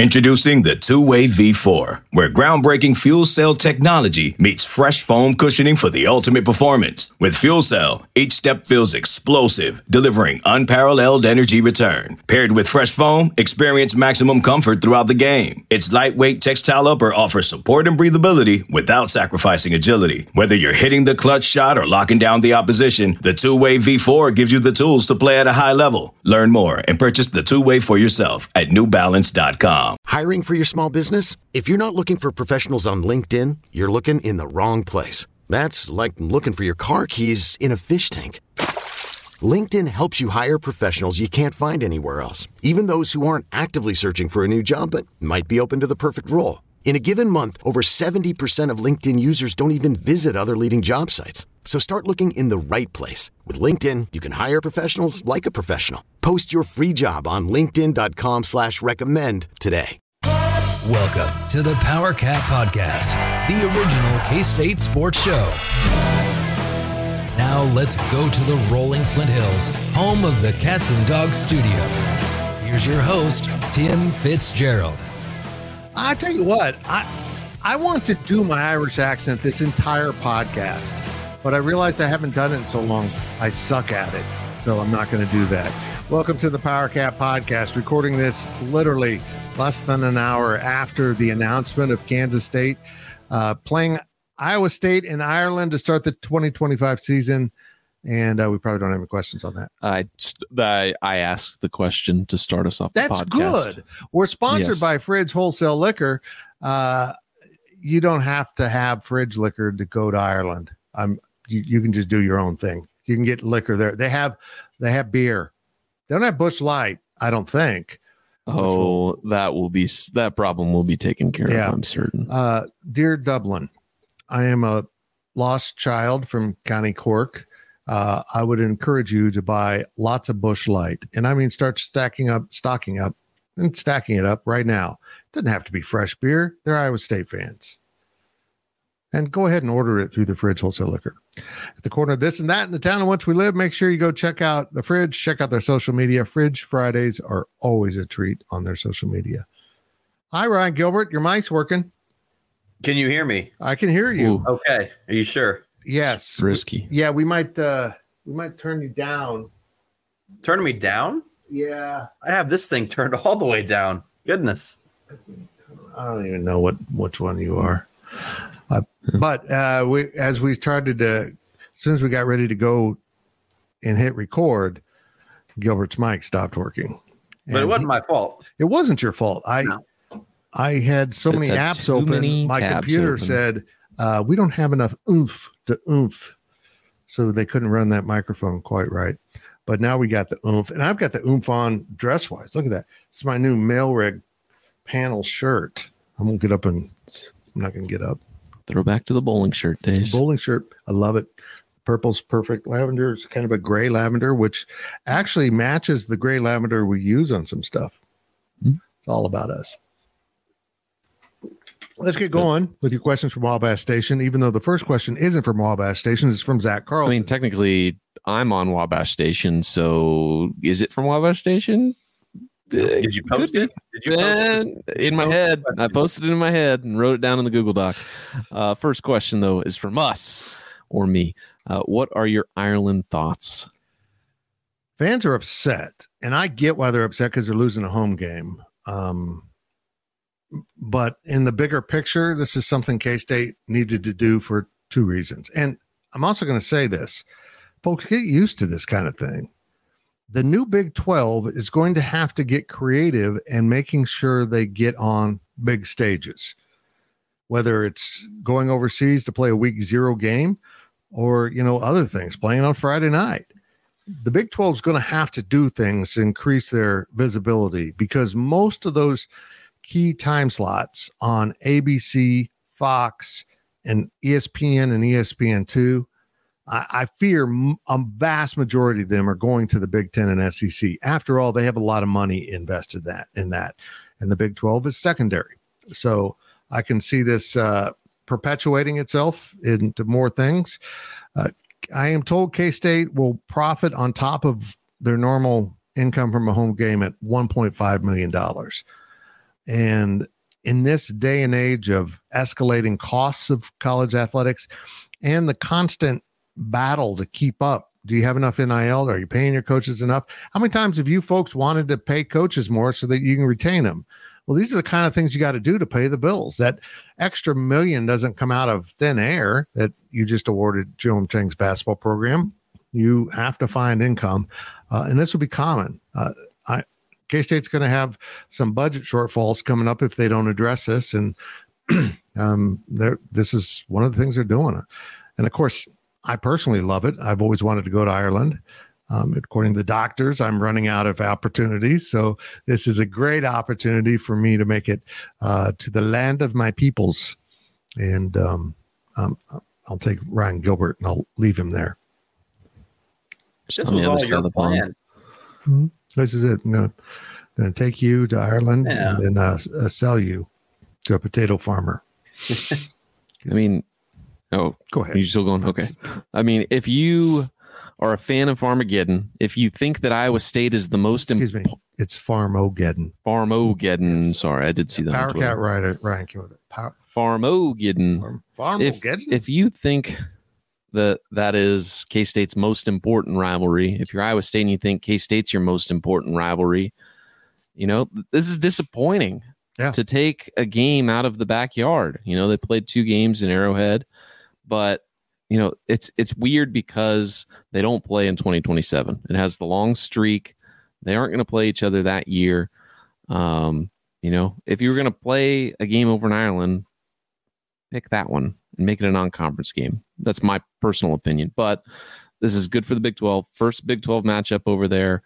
Introducing the Two-Way V4, where groundbreaking fuel cell technology meets fresh foam cushioning for the ultimate performance. With fuel cell, each step feels explosive, delivering unparalleled energy return. Paired with fresh foam, experience maximum comfort throughout the game. Its lightweight textile upper offers support and breathability without sacrificing agility. Whether you're hitting the clutch shot or locking down the opposition, the Two-Way V4 gives you the tools to play at a high level. Learn more and purchase the Two-Way for yourself at newbalance.com. Hiring for your small business? If you're not looking for professionals on LinkedIn, you're looking in the wrong place. That's like looking for your car keys in a fish tank. LinkedIn helps you hire professionals you can't find anywhere else, even those who aren't actively searching for a new job but might be open to the perfect role. In a given month, over 70% of LinkedIn users don't even visit other leading job sites. So start looking in the right place. With LinkedIn, you can hire professionals like a professional. Post your free job on linkedin.com/recommend today. Welcome to the Power Cat Podcast, the original K-State sports show. Now let's go to the rolling Flint Hills, home of the Cats and Dogs studio. Here's your host, Tim Fitzgerald. I tell you what, I want to do my Irish accent this entire podcast, but I realized I haven't done it in so long. I suck at it, so I'm not going to do that. Welcome to the Power Cat Podcast, recording this literally less than an hour after the announcement of Kansas State playing Iowa State in Ireland to start the 2025 season. And we probably don't have any questions on that. I asked the question to start us off the That's podcast. Good. We're sponsored by Fridge Wholesale Liquor. You don't have to have Fridge liquor to go to Ireland. You can just do your own thing. You can get liquor there. They have beer. They don't have Busch Light, I don't think. Oh, that problem will be taken care of, I'm certain. Dear Dublin, I am a lost child from County Cork. I would encourage you to buy lots of Busch Light. And I mean, start stocking up and stacking it up right now. It doesn't have to be fresh beer. They're Iowa State fans. And go ahead and order it through the Fridge Wholesale Liquor. At the corner of this and that in the town in which we live, make sure you go check out the Fridge, check out their social media. Fridge Fridays are always a treat on their social media. Hi, Ryan Gilbert. Your mic's working. Can you hear me? I can hear you. Ooh. Okay. Are you sure? Yes. Risky. Yeah, we might turn you down. Turn me down? Yeah. I have this thing turned all the way down. Goodness. I don't even know which one you are. But as we started to, as soon as we got ready to go and hit record, Gilbert's mic stopped working. But it wasn't my fault. It wasn't your fault. No. I had so many apps open. My computer said, we don't have enough oomph to oomph. So they couldn't run that microphone quite right. But now we got the oomph. And I've got the oomph on dress-wise. Look at that. It's my new Mail Rig panel shirt. I won't get up and I'm not going to get up. Throwback to the bowling shirt days. Bowling shirt. I love it. Purple's perfect. Lavender is kind of a gray lavender, which actually matches the gray lavender we use on some stuff. Mm-hmm. It's all about us. Let's get going with your questions from Wabash Station, even though the first question isn't from Wabash Station. It's from Zach Carlson. I mean, technically, I'm on Wabash Station, so is it from Wabash Station? Did you post it? Did you post it? In my head. I posted it in my head and wrote it down in the Google Doc. First question, though, is from us or me. What are your Ireland thoughts? Fans are upset, and I get why they're upset because they're losing a home game. But in the bigger picture, this is something K-State needed to do for two reasons. And I'm also going to say this. Folks, get used to this kind of thing. The new Big 12 is going to have to get creative and making sure they get on big stages, whether it's going overseas to play a week 0 game or, other things, playing on Friday night. The Big 12 is going to have to do things to increase their visibility because most of those key time slots on ABC, Fox, and ESPN and ESPN2, I fear a vast majority of them are going to the Big 10 and SEC. After all, they have a lot of money invested in that. And the Big 12 is secondary. So I can see this perpetuating itself into more things. I am told K-State will profit on top of their normal income from a home game at $1.5 million. And in this day and age of escalating costs of college athletics and the constant battle to keep up, do you have enough NIL? Are you paying your coaches enough? How many times have you folks wanted to pay coaches more so that you can retain them? Well, these are the kind of things you got to do to pay the bills. That extra $1 million doesn't come out of thin air that you just awarded Joe Chang's basketball program. You have to find income, and this will be common. K-State's going to have some budget shortfalls coming up if they don't address this, and this is one of the things they're doing. And, of course, I personally love it. I've always wanted to go to Ireland. According to the doctors, I'm running out of opportunities. So this is a great opportunity for me to make it to the land of my peoples. And I'll take Ryan Gilbert and I'll leave him there. This was all your plan. Mm-hmm. This is it. I'm going to take you to Ireland and then sell you to a potato farmer. I mean, go ahead. Are you still going? Okay. I mean, if you are a fan of Farmageddon, if you think that Iowa State is the most important, it's Farmageddon. Farmageddon. Yes. Sorry, I did see that. Power Cat Ryan came with it. Farmageddon. Farmageddon. If you think that is K-State's most important rivalry, if you're Iowa State and you think K-State's your most important rivalry, this is disappointing. Yeah. To take a game out of the backyard. They played 2 games in Arrowhead, but it's weird because they don't play in 2027. It has the long streak. They aren't going to play each other that year. If you were going to play a game over in Ireland, pick that one and make it a non-conference game. That's my personal opinion, but this is good for the Big 12. First Big 12 matchup over there.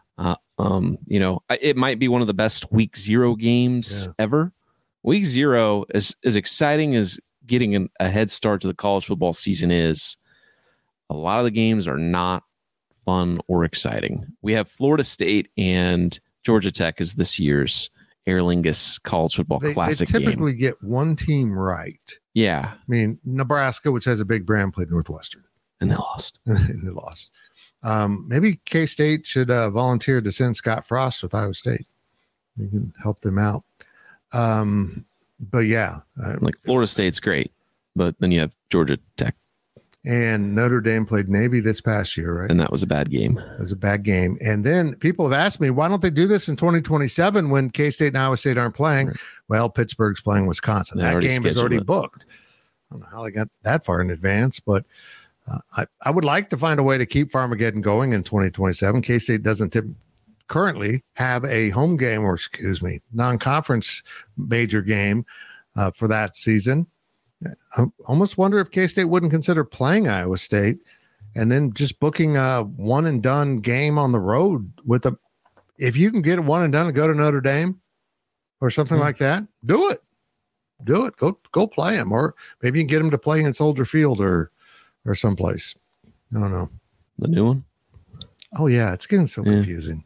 It might be one of the best week 0 games ever. Week 0 is as exciting as getting a head start to the college football season is. A lot of the games are not fun or exciting. We have Florida State and Georgia Tech as this year's Aer Lingus College Football Classic game. They typically get one team right. Yeah. I mean, Nebraska, which has a big brand, played Northwestern. And they lost. Maybe K-State should volunteer to send Scott Frost with Iowa State. You can help them out. But yeah. Like Florida State's great, but then you have Georgia Tech. And Notre Dame played Navy this past year, right? And that was a bad game. It was a bad game. And then people have asked me, why don't they do this in 2027 when K-State and Iowa State aren't playing? Right. Well, Pittsburgh's playing Wisconsin. That game is already booked. I don't know how they got that far in advance, but I would like to find a way to keep Farmageddon going in 2027. K-State doesn't currently have a home game, or non-conference major game for that season. I almost wonder if K-State wouldn't consider playing Iowa State and then just booking a one and done game on the road with them. If you can get a one and done and go to Notre Dame or something like that, do it. Go play them, or maybe you can get them to play in Soldier Field or someplace. I don't know. The new one? Oh yeah, it's getting so confusing.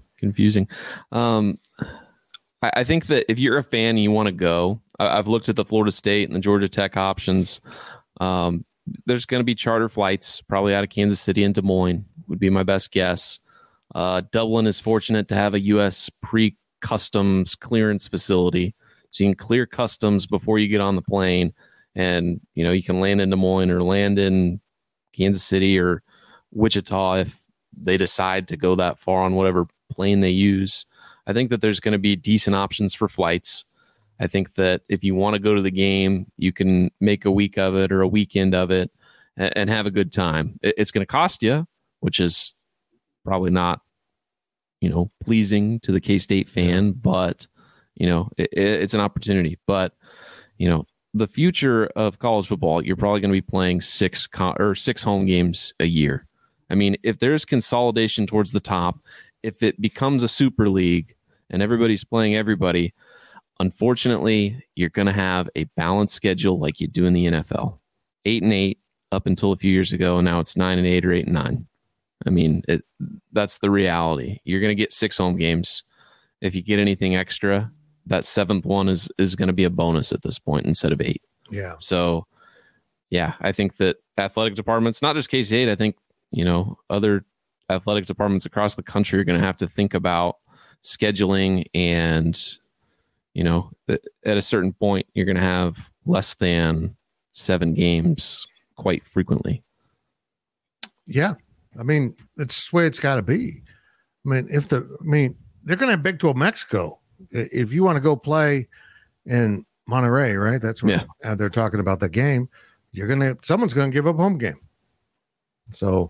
I think that if you're a fan and you want to go, I've looked at the Florida State and the Georgia Tech options. There's going to be charter flights, probably out of Kansas City and Des Moines would be my best guess. Dublin is fortunate to have a U.S. pre-customs clearance facility. So you can clear customs before you get on the plane, and you can land in Des Moines or land in Kansas City or Wichita if they decide to go that far on whatever plane they use. I think that there's going to be decent options for flights. I think that if you want to go to the game, you can make a week of it or a weekend of it and have a good time. It's going to cost you, which is probably not, pleasing to the K-State fan, but, it's an opportunity. But, the future of college football, you're probably going to be playing 6 home games a year. I mean, if there's consolidation towards the top, if it becomes a super league and everybody's playing everybody, unfortunately, you're going to have a balanced schedule like you do in the NFL. 8-8 up until a few years ago, and now it's 9-8 or 8-9. I mean, that's the reality. You're going to get 6 home games. If you get anything extra, that 7th one is going to be a bonus at this point instead of 8. Yeah. So, yeah, I think that athletic departments, not just K-State, I think, other athletic departments across the country are going to have to think about scheduling and, at a certain point, you're going to have less than 7 games quite frequently. Yeah. I mean, it's the way it's got to be. I mean, they're going to have Big 12 Mexico. If you want to go play in Monterrey, right? That's where they're talking about the game. Someone's going to give up home game. So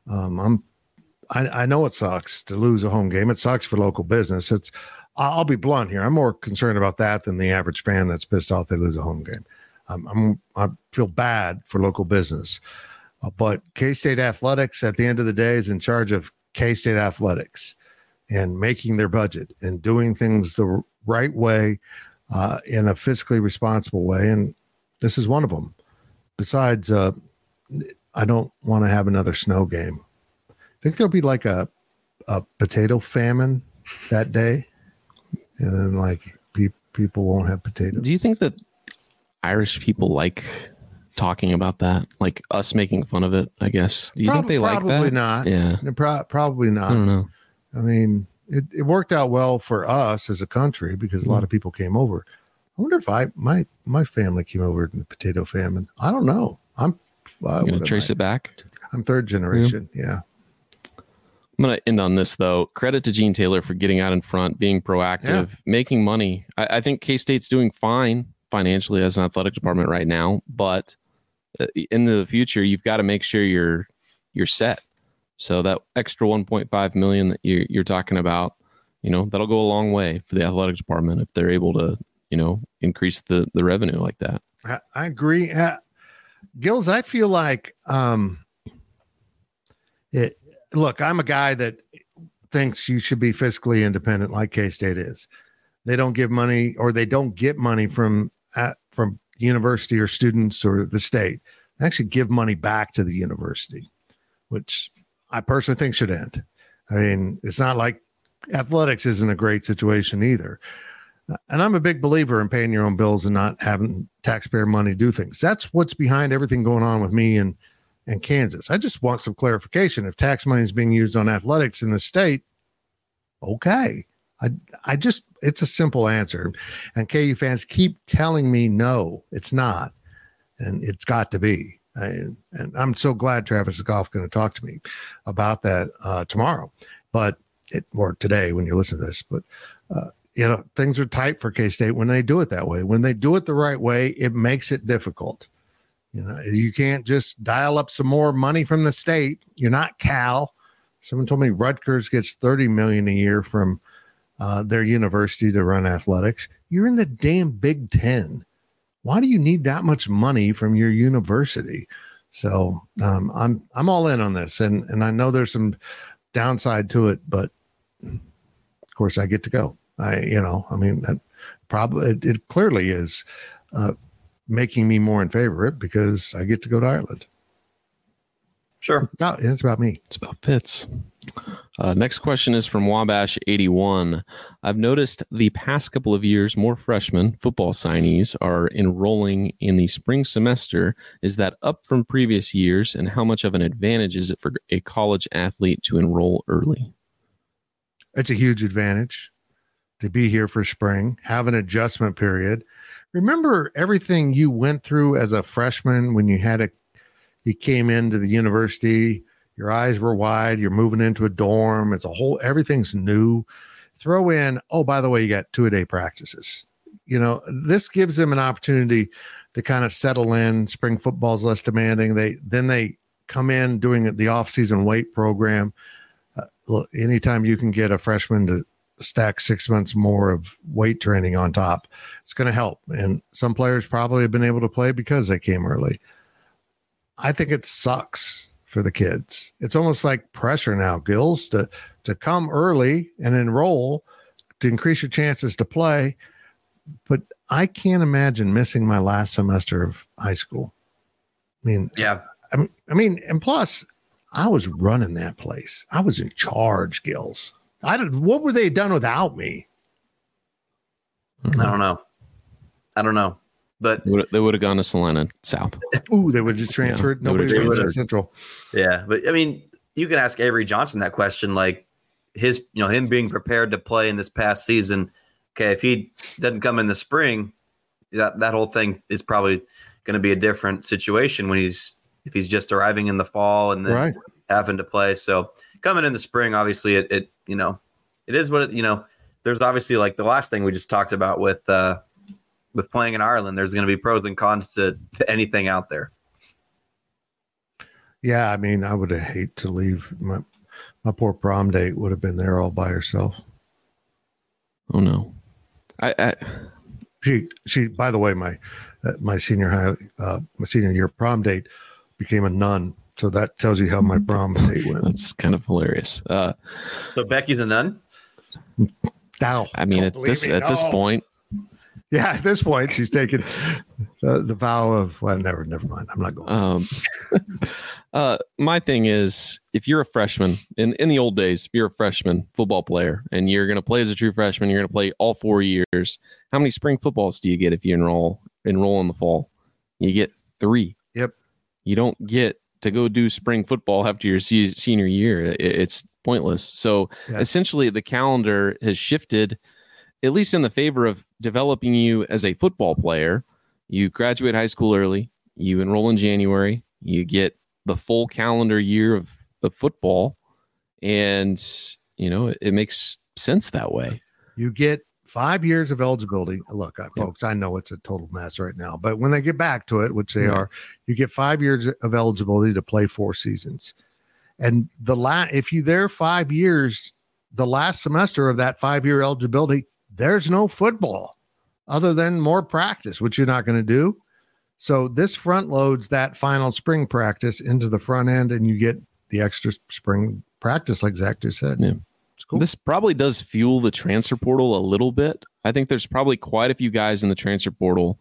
I know it sucks to lose a home game. It sucks for local business. I'll be blunt here. I'm more concerned about that than the average fan that's pissed off they lose a home game. I feel bad for local business, but K-State Athletics at the end of the day is in charge of K-State Athletics and making their budget and doing things the right way in a fiscally responsible way. And this is one of them. Besides, I don't want to have another snow game. I think there'll be like a potato famine that day. And then like people won't have potatoes. Do you think that Irish people like talking about that? Like us making fun of it, I guess. Do you think they like that? Probably not. Yeah. Probably not. I don't know. I mean, it worked out well for us as a country because a lot of people came over. I wonder if my family came over in the potato famine. I don't know. I'm going to trace it back. I'm 3rd generation. Yeah. I'm going to end on this, though. Credit to Gene Taylor for getting out in front, being proactive, making money. I think K-State's doing fine financially as an athletic department right now, but into the future, you've got to make sure you're set. So that extra $1.5 million that you're talking about, that'll go a long way for the athletic department if they're able to, increase the revenue like that. I agree. Gills, I feel like look, I'm a guy that thinks you should be fiscally independent like K-State is. They don't give money or they don't get money from the university or students or the state. They actually give money back to the university, which I personally think should end. I mean, it's not like athletics isn't a great situation either. And I'm a big believer in paying your own bills and not having taxpayer money do things. That's what's behind everything going on with me and Kansas. I just want some clarification. If tax money is being used on athletics in the state, okay. It's a simple answer. And KU fans keep telling me, no, it's not. And it's got to be. And I'm so glad Travis Goff going to talk to me about that tomorrow, or today when you listen to this. But, things are tight for K-State when they do it that way. When they do it the right way, it makes it difficult. You can't just dial up some more money from the state. You're not Cal. Someone told me Rutgers gets $30 million a year from their university to run athletics. You're in the damn Big Ten. Why do you need that much money from your university? So I'm all in on this, and I know there's some downside to it, but of course I get to go. That probably it clearly is making me more in favor of it because I get to go to Ireland. Sure. No, it's about me. It's about Fitz. Next question is from Wabash81. I've noticed the past couple of years, more freshmen football signees are enrolling in the spring semester. Is that up from previous years? And how much of an advantage is it for a college athlete to enroll early? It's a huge advantage to be here for spring, have an adjustment period. Remember everything you went through as a freshman when you came into the university, your eyes were wide, you're moving into a dorm. Everything's new. Throw in, oh, by the way, you got 2-a-day practices. This gives them an opportunity to kind of settle in. Spring football is less demanding. They come in doing the off-season weight program. Anytime you can get a freshman to stack 6 months more of weight training on top, it's going to help. And some players probably have been able to play because they came early. I think it sucks for the kids. It's almost like pressure now, Gills, to come early and enroll to increase your chances to play. But I can't imagine missing my last semester of high school. And plus I was running that place. I was in charge, Gills. What were they done without me? I don't know. But they would have gone to Salina South. Ooh, they would have just transferred. Yeah, Nobody would have Central. Yeah, but I mean, you can ask Avery Johnson that question. Like him being prepared to play in this past season, okay, if he doesn't come in the spring, that whole thing is probably going to be a different situation if he's just arriving in the fall and then having to play. So coming in the spring, obviously it is what there's obviously like the last thing we just talked about with playing in Ireland, there's going to be pros and cons to anything out there. Yeah. I mean, I would have hate to leave. My poor prom date would have been there all by herself. Oh no. She, by the way, my senior year prom date became a nun. So that tells you how my prom date went. That's kind of hilarious. So Becky's a nun? Now, I mean, at this point. Yeah, at this point, she's taken the vow of, well, never mind. I'm not going. My thing is, if you're a freshman, in the old days, if you're a freshman football player and you're going to play as a true freshman, you're going to play all 4 years. How many spring footballs do you get if you enroll in the fall? You get 3. Yep. You don't get to go do spring football after your senior year. It's pointless. So essentially, the calendar has shifted, at least in the favor of developing you as a football player. You graduate high school early, you enroll in January, you get the full calendar year of football, and it makes sense that way. You get 5 years of eligibility. Look, folks, I know it's a total mess right now, but when they get back to it, which they are, you get 5 years of eligibility to play 4 seasons. And if you're there 5 years, the last semester of that 5-year eligibility, there's no football other than more practice, which you're not going to do. So this front loads that final spring practice into the front end, and you get the extra spring practice, like Zach just said. Yeah. It's cool. This probably does fuel the transfer portal a little bit. I think there's probably quite a few guys in the transfer portal.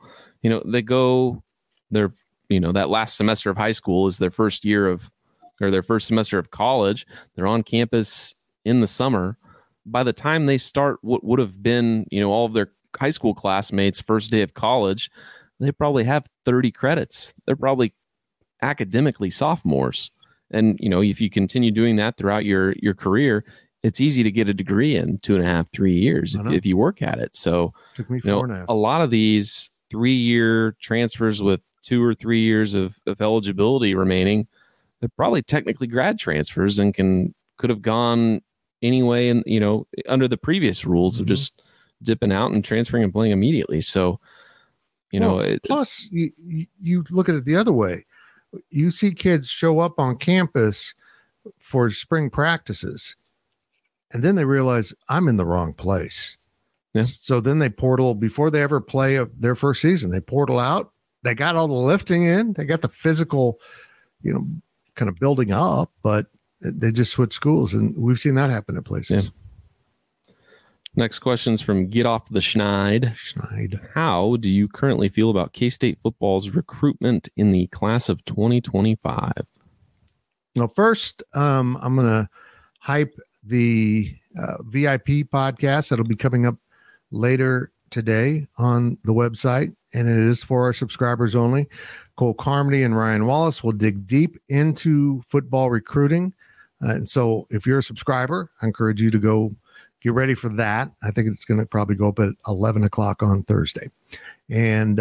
That last semester of high school is their first semester of college. They're on campus in the summer. By the time they start what would have been, all of their high school classmates' first day of college, they probably have 30 credits. They're probably academically sophomores. And, if you continue doing that throughout your career, it's easy to get a degree in 2.5, 3 years if you work at it. So, took me 4.5. A lot of these 3-year transfers with 2 or 3 years of eligibility remaining, they're probably technically grad transfers and could have gone anyway, and under the previous rules of just dipping out and transferring and playing immediately. So, plus you look at it the other way. You see kids show up on campus for spring practices, and then they realize I'm in the wrong place. Yeah. So then they portal before they ever play their first season. They portal out. They got all the lifting in. They got the physical, kind of building up, but they just switch schools, and we've seen that happen at places. Yeah. Next question's from Get Off the Schneid. How do you currently feel about K-State football's recruitment in the class of 2025? Well, first, I'm going to hype the VIP podcast that'll be coming up later today on the website, and it is for our subscribers only. Cole Carmody and Ryan Wallace will dig deep into football recruiting. And so if you're a subscriber, I encourage you to go get ready for that. I think it's going to probably go up at 11 o'clock on Thursday. And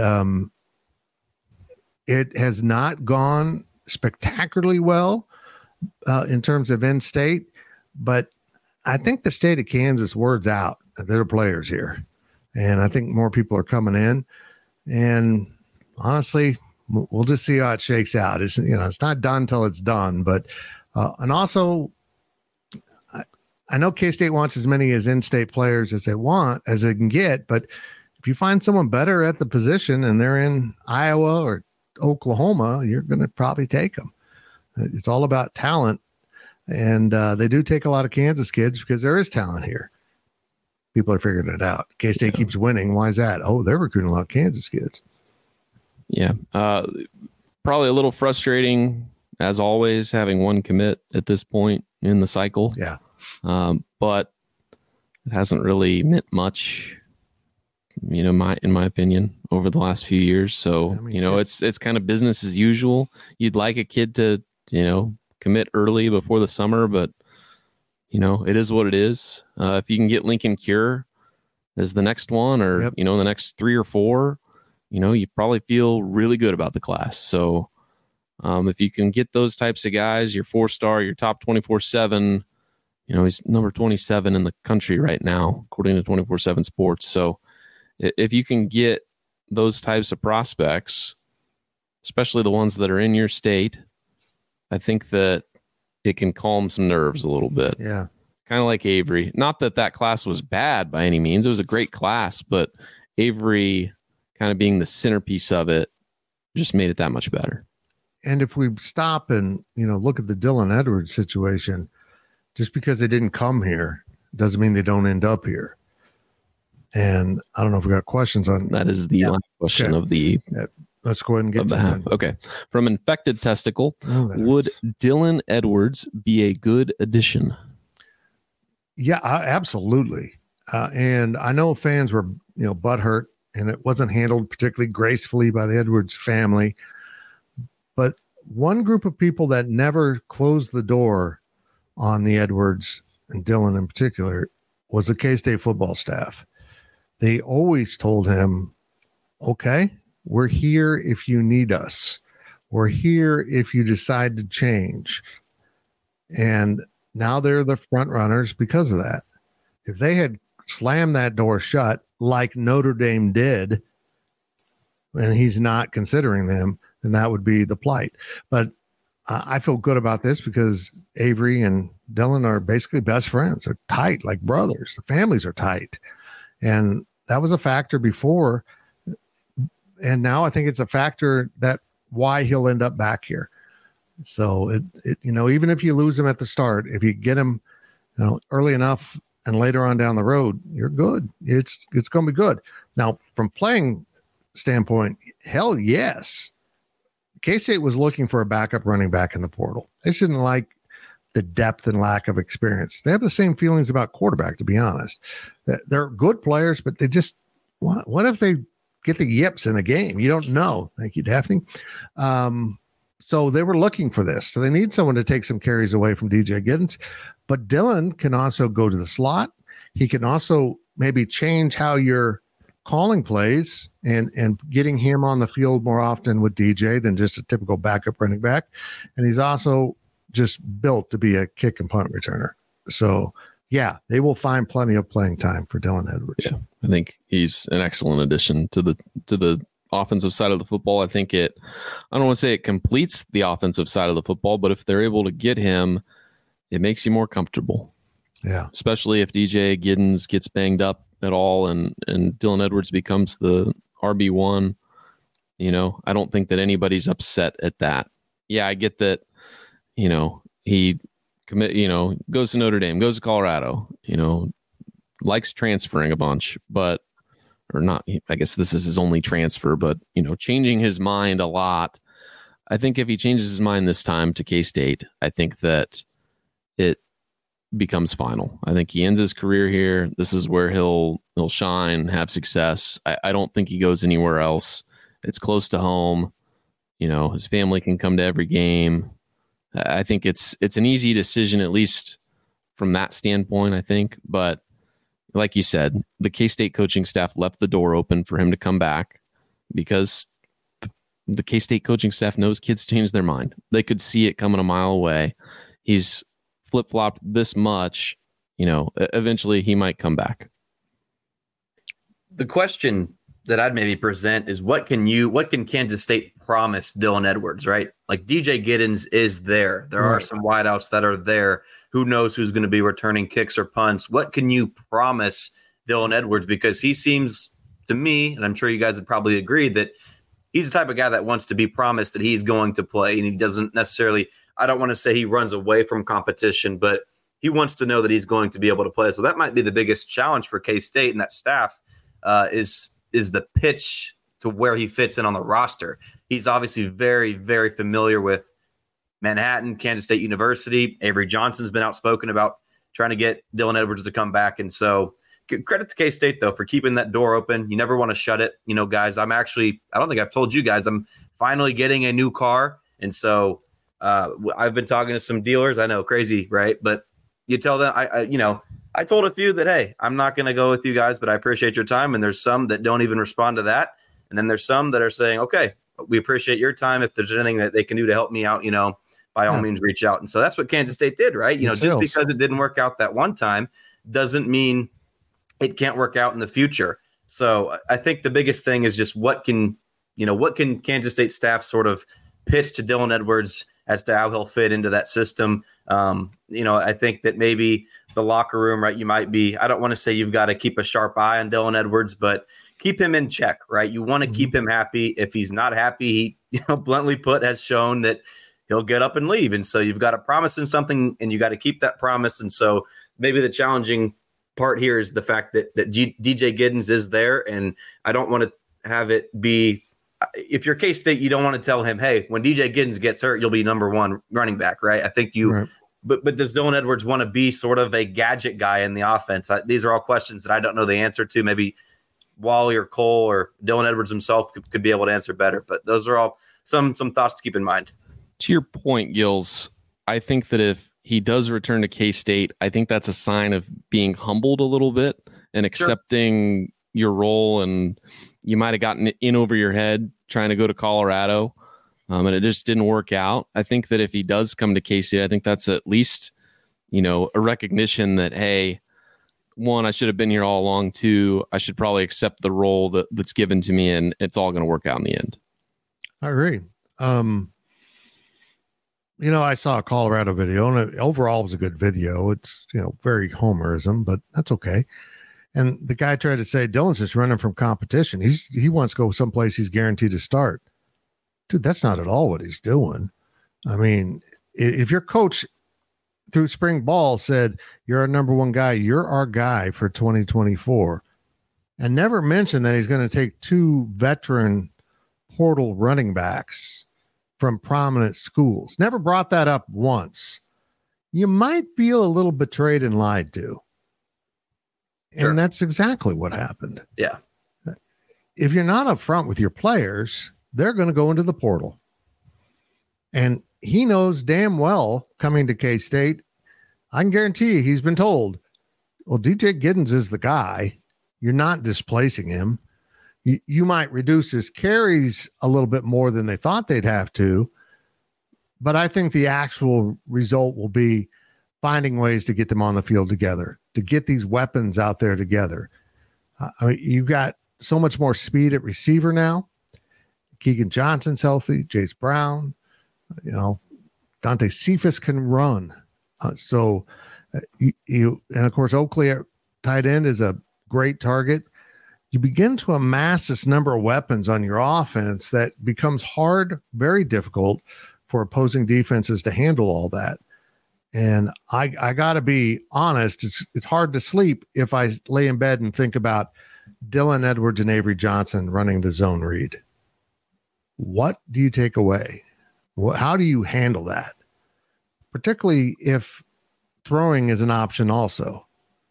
it has not gone spectacularly well in terms of in-state, but I think the state of Kansas word's out that there are players here. And I think more people are coming in. And honestly, we'll just see how it shakes out. It's not done till it's done. But and also, I know K-State wants as many as in-state players as they can get. But if you find someone better at the position and they're in Iowa or Oklahoma, you're going to probably take them. It's all about talent. And they do take a lot of Kansas kids because there is talent here. People are figuring it out. K-State keeps winning. Why is that? Oh, they're recruiting a lot of Kansas kids. Yeah. Probably a little frustrating, as always, having one commit at this point in the cycle. Yeah. But it hasn't really meant much, in my opinion, over the last few years. So, it's kind of business as usual. You'd like a kid to, commit early before the summer, but it is what it is. If you can get Lincoln Cure as the next one, or, Yep. the next 3 or 4, you probably feel really good about the class. So if you can get those types of guys, your 4-star, your top 24/7, he's number 27 in the country right now, according to 24/7 Sports. So if you can get those types of prospects, especially the ones that are in your state, I think that it can calm some nerves a little bit. Yeah. Kind of like Avery. Not that class was bad by any means. It was a great class, but Avery kind of being the centerpiece of it just made it that much better. And if we stop and, look at the Dylan Edwards situation, just because they didn't come here doesn't mean they don't end up here. And I don't know if we got questions on that. Is the last question of the. Let's go ahead and get the half. Okay. From Infected Testicle, would Dylan Edwards be a good addition? Yeah, absolutely. And I know fans were, butthurt, and it wasn't handled particularly gracefully by the Edwards family. But one group of people that never closed the door on the Edwards and Dylan in particular was the K-State football staff. They always told him, okay, we're here if you need us. We're here if you decide to change. And now they're the front runners because of that. If they had slammed that door shut like Notre Dame did, and he's not considering them, then that would be the plight. But I feel good about this because Avery and Dylan are basically best friends. They're tight, like brothers. The families are tight. And that was a factor before. And now I think it's a factor that why he'll end up back here. So, even if you lose him at the start, if you get him, early enough and later on down the road, you're good. It's going to be good. Now, from playing standpoint, hell yes. K-State was looking for a backup running back in the portal. They didn't like the depth and lack of experience. They have the same feelings about quarterback, to be honest. They're good players, but they just, what if they get the yips in a game? You don't know. Thank you, Daphne. So they were looking for this. So they need someone to take some carries away from DJ Giddens. But Dylan can also go to the slot. He can also maybe change how you're calling plays and getting him on the field more often with DJ than just a typical backup running back. And he's also just built to be a kick and punt returner. So, yeah, they will find plenty of playing time for Dylan Edwards. Yeah, I think he's an excellent addition to the offensive side of the football. I think I don't want to say it completes the offensive side of the football, but if they're able to get him, it makes you more comfortable. Yeah. Especially if DJ Giddens gets banged up at all and Dylan Edwards becomes the RB1. I don't think that anybody's upset at that. Yeah, I get that, he goes to Notre Dame, goes to Colorado, likes transferring a bunch, but or not, I guess this is his only transfer, but, changing his mind a lot. I think if he changes his mind this time to K-State, I think that it becomes final. I think he ends his career here. This is where he'll shine, have success. I don't think he goes anywhere else. It's close to home. His family can come to every game. I think it's an easy decision, at least from that standpoint, I think. But like you said, the K-State coaching staff left the door open for him to come back because the K-State coaching staff knows kids change their mind. They could see it coming a mile away. He's flip-flopped this much, eventually he might come back. The question that I'd maybe present is what can Kansas State promise Dylan Edwards, right? Like DJ Giddens is there. There are some wideouts that are there. Who knows who's going to be returning kicks or punts? What can you promise Dylan Edwards? Because he seems to me, and I'm sure you guys would probably agree, that he's the type of guy that wants to be promised that he's going to play, and he doesn't necessarily, I don't want to say he runs away from competition, but he wants to know that he's going to be able to play. So that might be the biggest challenge for K-State and that staff is the pitch to where he fits in on the roster. He's obviously very, very familiar with Manhattan, Kansas State University. Avery Johnson's been outspoken about trying to get Dylan Edwards to come back. And so credit to K-State, though, for keeping that door open. You never want to shut it. Guys, I don't think I've told you guys, I'm finally getting a new car. And so I've been talking to some dealers. I know, crazy, right? But you tell them, I told a few that, hey, I'm not going to go with you guys, but I appreciate your time. And there's some that don't even respond to that. And then there's some that are saying, okay, we appreciate your time. If there's anything that they can do to help me out, by all means, reach out. And so that's what Kansas State did, right? Just because it didn't work out that one time doesn't mean it can't work out in the future. So I think the biggest thing is just what can Kansas State staff sort of pitch to Dylan Edwards as to how he'll fit into that system. I think that maybe the locker room, right? You might be, I don't want to say you've got to keep a sharp eye on Dylan Edwards, but keep him in check, right? You want to keep him happy. If he's not happy, he, bluntly put, has shown that he'll get up and leave. And so you've got to promise him something and you got to keep that promise. And so maybe the challenging part here is the fact that DJ Giddens is there. And I don't want to have it be, if you're K-State, you don't want to tell him, hey, when DJ Giddens gets hurt, you'll be number one running back, right? I think right. But does Dylan Edwards want to be sort of a gadget guy in the offense? These are all questions that I don't know the answer to. Maybe Wally or Cole or Dylan Edwards himself could be able to answer better. But those are all some thoughts to keep in mind. To your point, Gills, I think that if he does return to K-State, I think that's a sign of being humbled a little bit and accepting your role. And you might have gotten in over your head trying to go to Colorado. And it just didn't work out. I think that if he does come to K-State, I think that's at least, a recognition that, hey, one, I should have been here all along. Two, I should probably accept the role that's given to me, and it's all going to work out in the end. I agree. I saw a Colorado video, and overall it was a good video. It's, very homerism, but that's okay. And the guy tried to say, Dylan's just running from competition. He wants to go someplace he's guaranteed to start. Dude, that's not at all what he's doing. I mean, if your coach through spring ball said, you're our number one guy, you're our guy for 2024, and never mentioned that he's going to take 2 veteran portal running backs from prominent schools, never brought that up once, you might feel a little betrayed and lied to. And that's exactly what happened. Yeah. If you're not upfront with your players, they're going to go into the portal. And he knows damn well coming to K-State, I can guarantee you he's been told, well, DJ Giddens is the guy. You're not displacing him. You might reduce his carries a little bit more than they thought they'd have to. But I think the actual result will be finding ways to get them on the field together, to get these weapons out there together. You got so much more speed at receiver now. Keegan Johnson's healthy. Jace Brown, Dante Cephas can run. And of course, Oakley at tight end is a great target. You begin to amass this number of weapons on your offense that becomes hard, very difficult for opposing defenses to handle all that. And I got to be honest, it's hard to sleep if I lay in bed and think about Dylan Edwards and Avery Johnson running the zone read. What do you take away? How do you handle that? Particularly if throwing is an option also.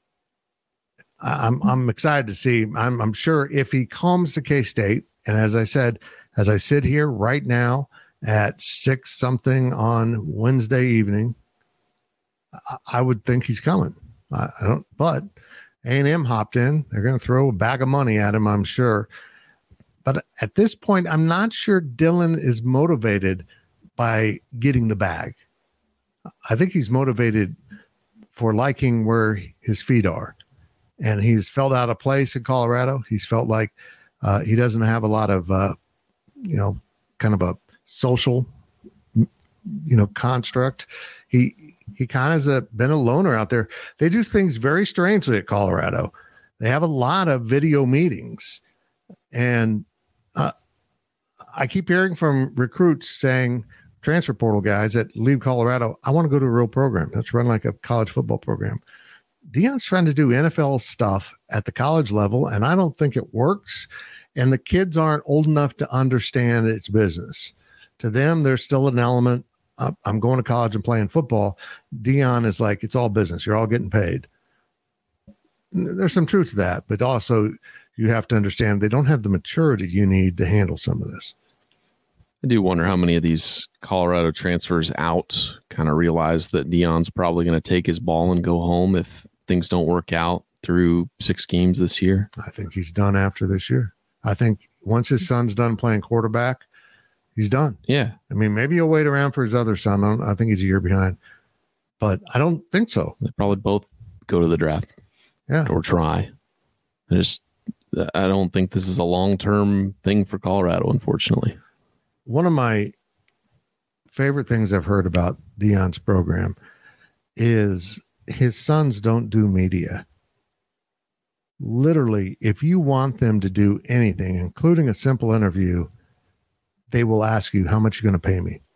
I'm excited to see. I'm sure if he comes to K-State, and as I said, as I sit here right now at 6 something on Wednesday evening, I would think he's coming. I don't, but A&M hopped in. They're going to throw a bag of money at him, I'm sure. But at this point, I'm not sure Dylan is motivated by getting the bag. I think he's motivated for liking where his feet are. And he's felt out of place in Colorado. He's felt like he doesn't have a lot of, kind of a social, construct. He kind of has been a loner out there. They do things very strangely at Colorado. They have a lot of video meetings. And I keep hearing from recruits saying, transfer portal guys that leave Colorado, I want to go to a real program. Let's run like a college football program. Deion's trying to do NFL stuff at the college level, and I don't think it works. And the kids aren't old enough to understand its business. To them, there's still an element. I'm going to college and playing football. Deion is like, it's all business. You're all getting paid. There's some truth to that, but also you have to understand they don't have the maturity you need to handle some of this. I do wonder how many of these Colorado transfers out kind of realize that Deion's probably going to take his ball and go home if things don't work out through 6 games this year? I think he's done after this year. I think once his son's done playing quarterback, he's done. Yeah. I mean, maybe he'll wait around for his other son. I think he's a year behind, but I don't think so. They probably both go to the draft. Yeah. Or try. I don't think this is a long-term thing for Colorado, unfortunately. One of my favorite things I've heard about Deion's program is his sons don't do media. Literally, if you want them to do anything, including a simple interview, they will ask you, how much are you going to pay me?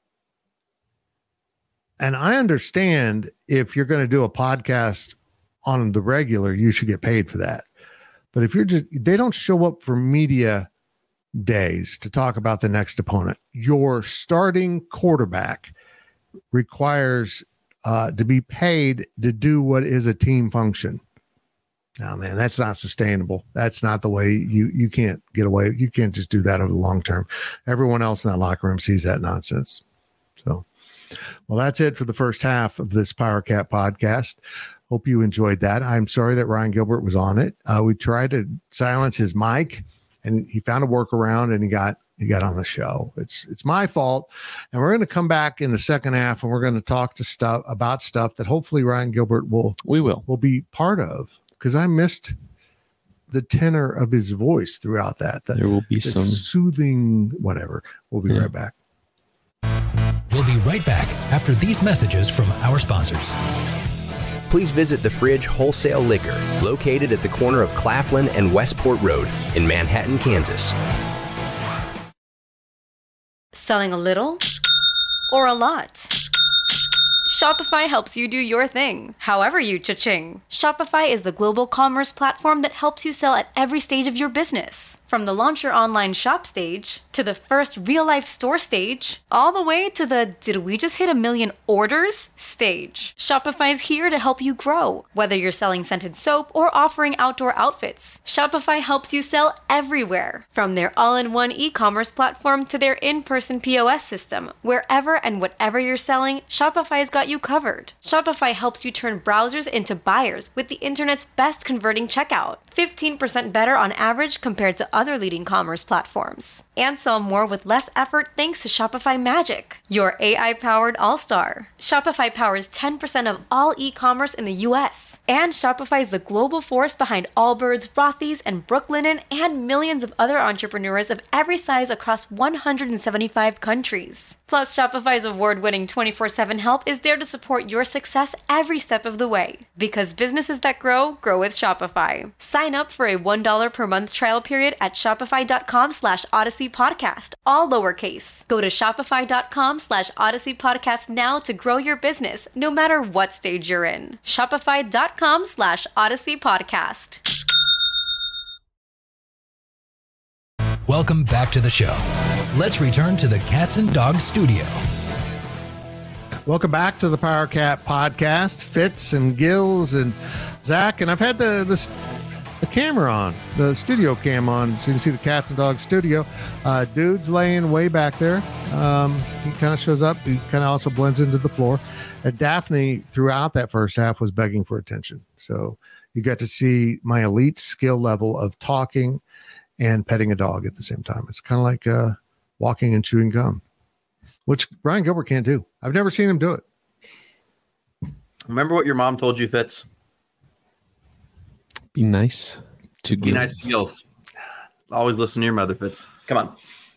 And I understand if you're going to do a podcast on the regular, you should get paid for that. But if they don't show up for media days to talk about the next opponent. Your starting quarterback requires to be paid to do what is a team function. Now, man, that's not sustainable. That's not the way you can't get away. You can't just do that over the long term. Everyone else in that locker room sees that nonsense. So, well, that's it for the first half of this Power Cat podcast. Hope you enjoyed that. I'm sorry that Ryan Gilbert was on it. We tried to silence his mic, and he found a workaround, and he got on the show. It's my fault, and we're going to come back in the second half, and we're going to talk about stuff that hopefully Ryan Gilbert will be part of, because I missed the tenor of his voice throughout that. There will be some soothing whatever. We'll be right back. We'll be right back after these messages from our sponsors. Please visit The Fridge Wholesale Liquor, located at the corner of Claflin and Westport Road in Manhattan, Kansas. Selling a little or a lot? Shopify helps you do your thing, however you cha-ching. Shopify is the global commerce platform that helps you sell at every stage of your business. From the launch your online shop stage, to the first real-life store stage, all the way to the did we just hit 1 million orders stage. Shopify's here to help you grow. Whether you're selling scented soap or offering outdoor outfits, Shopify helps you sell everywhere. From their all-in-one e-commerce platform to their in-person POS system, wherever and whatever you're selling, Shopify's got you covered. Shopify helps you turn browsers into buyers with the internet's best converting checkout, 15% better on average compared to other leading commerce platforms. And sell more with less effort thanks to Shopify Magic, your AI-powered all-star. Shopify powers 10% of all e-commerce in the US. And Shopify is the global force behind Allbirds, Rothy's, and Brooklinen, and millions of other entrepreneurs of every size across 175 countries. Plus, Shopify's award-winning 24/7 help is there to support your success every step of the way. Because businesses that grow with Shopify. Sign up for a $1 per month trial period at shopify.com/Odyssey Podcast, all lowercase. Go to shopify.com/Odyssey Podcast now to grow your business, no matter what stage you're in. Shopify.com/Odyssey Podcast. Welcome back to the show. Let's return to the Cats and Dogs studio. Welcome back to the Power Cat podcast. Fitz and Gills and Zach, and I've had the camera on, the studio cam on, so you can see the Cats and Dogs studio. Dude's laying way back there. He kind of shows up. He kind of also blends into the floor. And Daphne, throughout that first half, was begging for attention. So you got to see my elite skill level of talking and petting a dog at the same time. It's kind of like walking and chewing gum, which Ryan Gilbert can't do. I've never seen him do it. Remember what your mom told you, Fitz? Be nice to Gills. Be nice to Gills. Always listen to your mother, Fitz. Come on.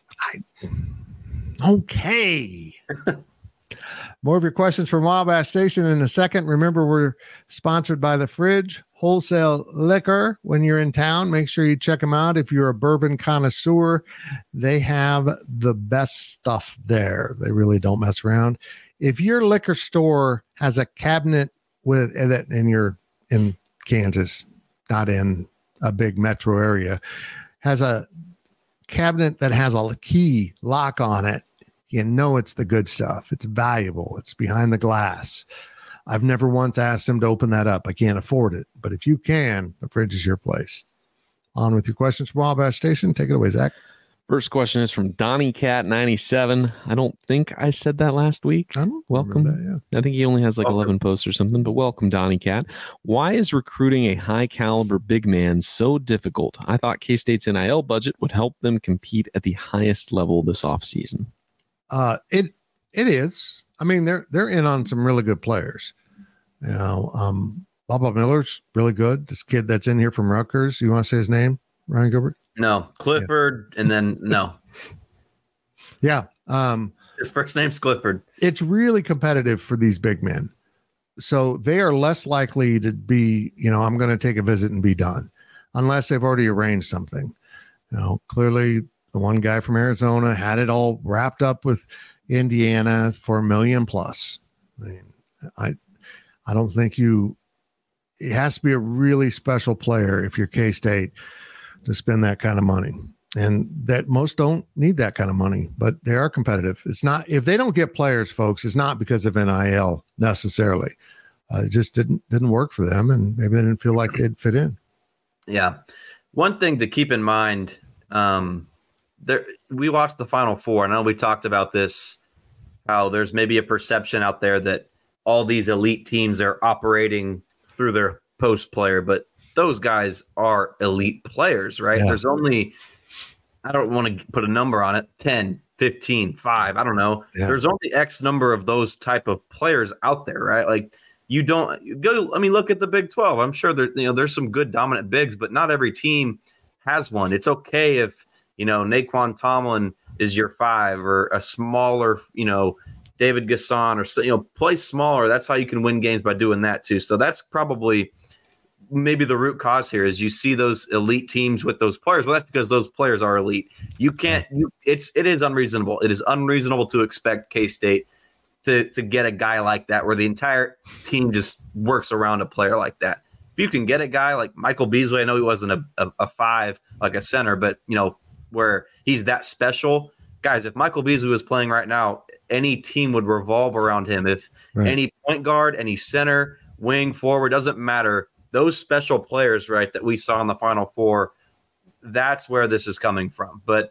Okay. More of your questions from Wabash Station in a second. Remember, we're sponsored by The Fridge Wholesale Liquor. When you're in town, make sure you check them out. If you're a bourbon connoisseur, they have the best stuff there. They really don't mess around. If your liquor store has a cabinet with that, and you're in Kansas, not in a big metro area, has a cabinet that has a key lock on it, you know it's the good stuff. It's valuable. It's behind the glass. I've never once asked them to open that up. I can't afford it. But if you can, The Fridge is your place. On with your questions from Wabash Station. Take it away, Zach. First question is from Donnie Cat 97. I don't think I said that last week. Welcome. That, yeah. I think he only has like 11 posts or something, but welcome, Donnie Cat. Why is recruiting a high caliber big man so difficult? I thought K-State's NIL budget would help them compete at the highest level this offseason. It is. I mean, they're in on some really good players. You know, Baba Miller's really good. This kid that's in here from Rutgers. You want to say his name, Ryan Gilbert? No, Clifford, and then no. Yeah. His first name's Clifford. It's really competitive for these big men. So they are less likely to be, you know, I'm going to take a visit and be done, unless they've already arranged something. You know, clearly the one guy from Arizona had it all wrapped up with Indiana for $1 million plus. I mean, I don't think it has to be a really special player if you're K-State to spend that kind of money, and that most don't need that kind of money, but they are competitive. It's not, if they don't get players, folks, it's not because of NIL necessarily. It just didn't work for them, and maybe they didn't feel like they'd fit in. Yeah. One thing to keep in mind, we watched the Final Four. I know we talked about this, how there's maybe a perception out there that all these elite teams are operating through their post player, but those guys are elite players, right? Yeah. There's only, I don't want to put a number on it, 10, 15, 5, I don't know. Yeah. There's only X number of those type of players out there, right? Like you don't go, I mean, look at the Big 12. I'm sure there's some good dominant bigs, but not every team has one. It's okay if, Naquan Tomlin is your 5 or a smaller, David Gasson or, play smaller. That's how you can win games, by doing that too. So that's probably maybe the root cause here is you see those elite teams with those players. Well, that's because those players are elite. You can't, it is unreasonable. It is unreasonable to expect K-State to get a guy like that where the entire team just works around a player like that. If you can get a guy like Michael Beasley, I know he wasn't a 5 like a center, but where he's that special. Guys, if Michael Beasley was playing right now, any team would revolve around him. If any point guard, any center, wing, forward, doesn't matter. Those special players, right, that we saw in the Final Four, that's where this is coming from. But,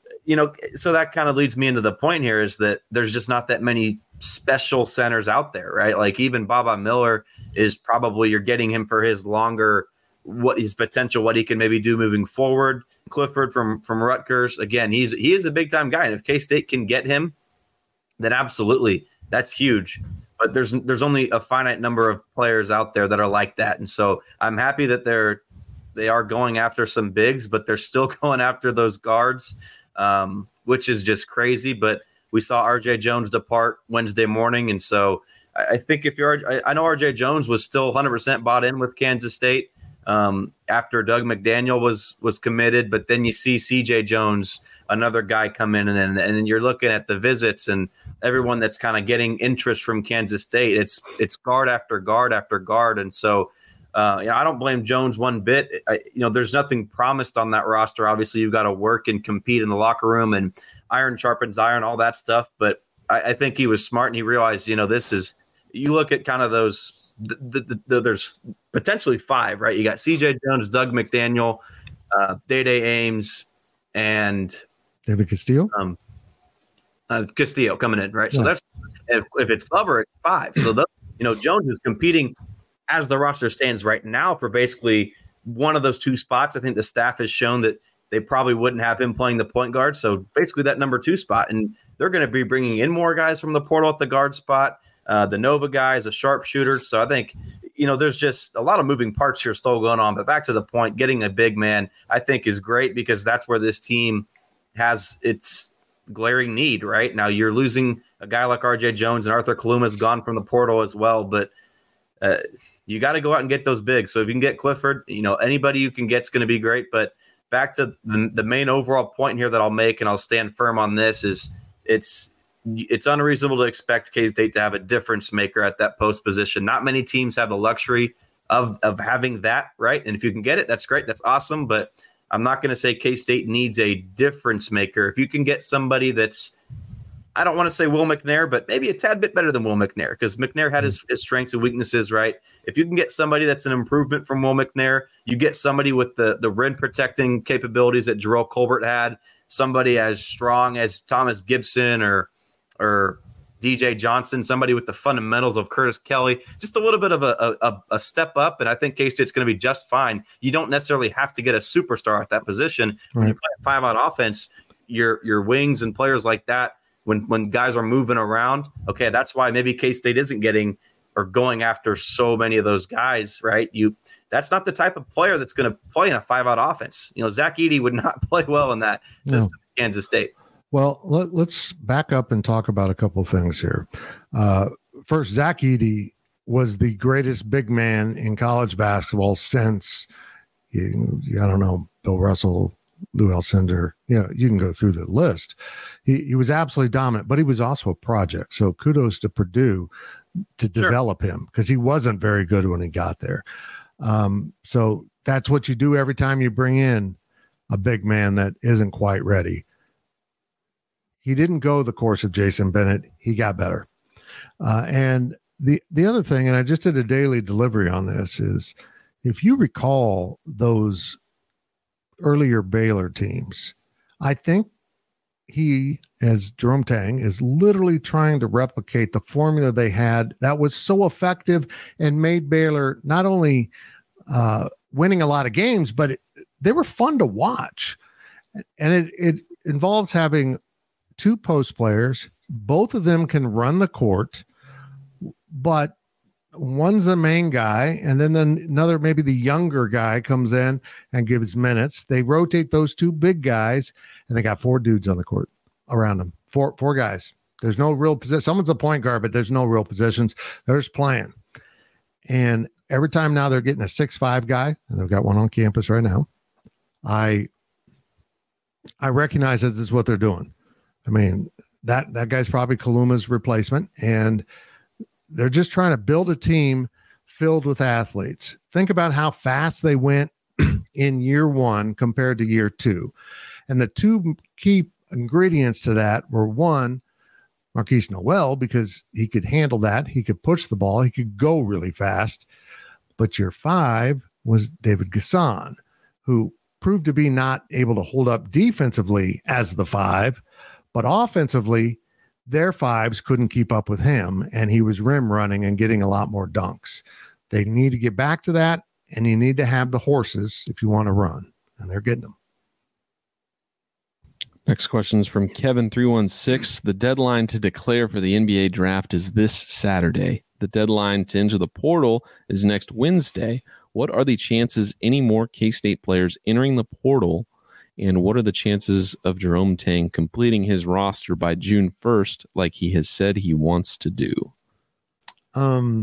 so that kind of leads me into the point here is that there's just not that many special centers out there, right? Like even Baba Miller is probably, you're getting him for his longer, what his potential, what he can maybe do moving forward. Clifford from Rutgers, again, he is a big time guy. And if K-State can get him, then absolutely, that's huge. But there's only a finite number of players out there that are like that. And so I'm happy that they are going after some bigs, but they're still going after those guards, which is just crazy. But we saw RJ Jones depart Wednesday morning. And so I think I know RJ Jones was still 100% bought in with Kansas State after Doug McDaniel was committed. But then you see CJ Jones, another guy, come in, and you're looking at the visits and everyone that's kind of getting interest from Kansas State. It's guard after guard after guard. And so, I don't blame Jones one bit. There's nothing promised on that roster. Obviously, you've got to work and compete in the locker room, and iron sharpens iron, all that stuff. But I think he was smart, and he realized, this is, you look at kind of those, there's potentially 5, right? You got CJ Jones, Doug McDaniel, Day-Day Ames, and David Castillo. Castillo coming in, right? Yeah. So that's, if it's Glover, it's 5. So Jones is competing as the roster stands right now for basically one of those 2 spots. I think the staff has shown that they probably wouldn't have him playing the point guard. So basically that number 2 spot, and they're going to be bringing in more guys from the portal at the guard spot. The Nova guy is a sharpshooter. So I think, there's just a lot of moving parts here still going on. But back to the point, getting a big man, I think, is great because that's where this team has its glaring need right now. You're losing a guy like RJ Jones, and Arthur Kaluma's gone from the portal as well. But you got to go out and get those bigs. So if you can get Clifford, anybody you can get is going to be great. But back to the main overall point here that I'll make, and I'll stand firm on this, is it's unreasonable to expect K-State to have a difference maker at that post position. Not many teams have the luxury of having that, right? And if you can get it, that's great. That's awesome. But I'm not going to say K-State needs a difference maker. If you can get somebody that's, I don't want to say Will McNair, but maybe a tad bit better than Will McNair, because McNair had his strengths and weaknesses, right? If you can get somebody that's an improvement from Will McNair, you get somebody with the rim protecting capabilities that Jerrell Colbert had, somebody as strong as Thomas Gibson or DJ Johnson, somebody with the fundamentals of Curtis Kelly, just a little bit of a step up. And I think K-State's going to be just fine. You don't necessarily have to get a superstar at that position. When you play a 5-out offense, your wings and players like that, when guys are moving around, okay, that's why maybe K-State isn't getting or going after so many of those guys, right? That's not the type of player that's going to play in a 5-out offense. Zach Edey would not play well in that system at Kansas State. Well, let's back up and talk about a couple of things here. First, Zach Edey was the greatest big man in college basketball since, I don't know, Bill Russell, Lou Alcindor. You can go through the list. He was absolutely dominant, but he was also a project. So kudos to Purdue to develop him, because he wasn't very good when he got there. So that's what you do every time you bring in a big man that isn't quite ready. He didn't go the course of Jason Bennett. He got better. And the other thing, and I just did a daily delivery on this, is if you recall those earlier Baylor teams, I think he, as Jerome Tang, is literally trying to replicate the formula they had that was so effective and made Baylor not only winning a lot of games, but they were fun to watch. And it involves having 2 post players. Both of them can run the court, but one's the main guy, and then another, maybe the younger guy, comes in and gives minutes. They rotate those 2 big guys, and they got 4 dudes on the court around them. Four guys. There's no real position. Someone's a point guard, but there's no real positions. They're just playing. And every time now they're getting a 6'5" guy, and they've got one on campus right now. I recognize that this is what they're doing. I mean, that guy's probably Kaluma's replacement, and they're just trying to build a team filled with athletes. Think about how fast they went in year 1 compared to year 2. And the 2 key ingredients to that were, 1, Marquise Noel, because he could handle that. He could push the ball. He could go really fast. But year 5 was David Gasson, who proved to be not able to hold up defensively as the 5, but offensively, their 5s couldn't keep up with him, and he was rim running and getting a lot more dunks. They need to get back to that, and you need to have the horses if you want to run, and they're getting them. Next question is from Kevin316. The deadline to declare for the NBA draft is this Saturday. The deadline to enter the portal is next Wednesday. What are the chances any more K-State players entering the portal? And what are the chances of Jerome Tang completing his roster by June 1st, like he has said he wants to do? I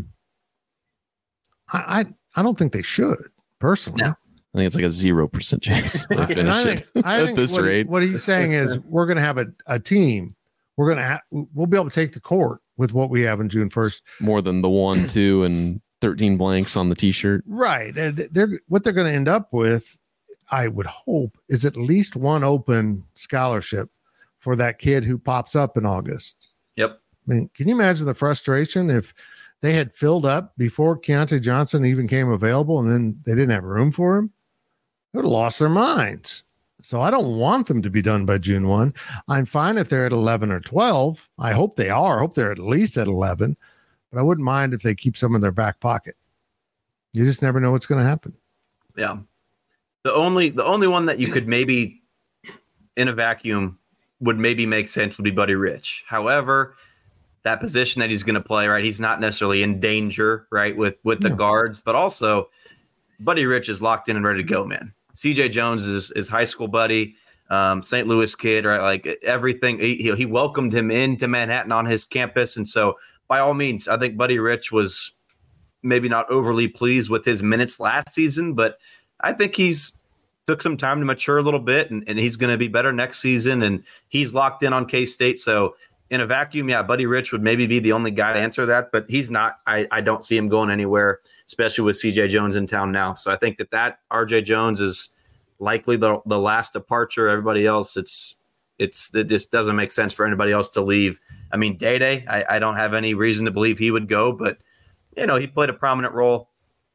don't think they should, personally. No. I think it's like a 0% chance they finish at this rate. What he's saying is we're going to have a team. We'll be able to take the court with what we have on June 1st. More than the 1, 2, and 13 blanks on the T-shirt. Right. What they're going to end up with, I would hope, is at least 1 open scholarship for that kid who pops up in August. Yep. I mean, can you imagine the frustration if they had filled up before Keontae Johnson even came available and then they didn't have room for him? They would have lost their minds. So I don't want them to be done by June 1. I'm fine if they're at 11 or 12. I hope they are. I hope they're at least at 11. But I wouldn't mind if they keep some in their back pocket. You just never know what's going to happen. Yeah. The only one that you could maybe in a vacuum would maybe make sense would be Buddy Rich. However, that position that he's going to play, right, he's not necessarily in danger, right, with the guards, but also Buddy Rich is locked in and ready to go, man. CJ Jones is high school buddy, St. Louis kid, right, like everything. He welcomed him into Manhattan on his campus, and so by all means, I think Buddy Rich was maybe not overly pleased with his minutes last season, but I think he's took some time to mature a little bit, and he's going to be better next season, and he's locked in on K-State. So in a vacuum, yeah, Buddy Rich would maybe be the only guy to answer that, but he's not. I don't see him going anywhere, especially with CJ Jones in town now. So I think that RJ Jones is likely the last departure. Everybody else, it just doesn't make sense for anybody else to leave. I mean, Day, I don't have any reason to believe he would go, but he played a prominent role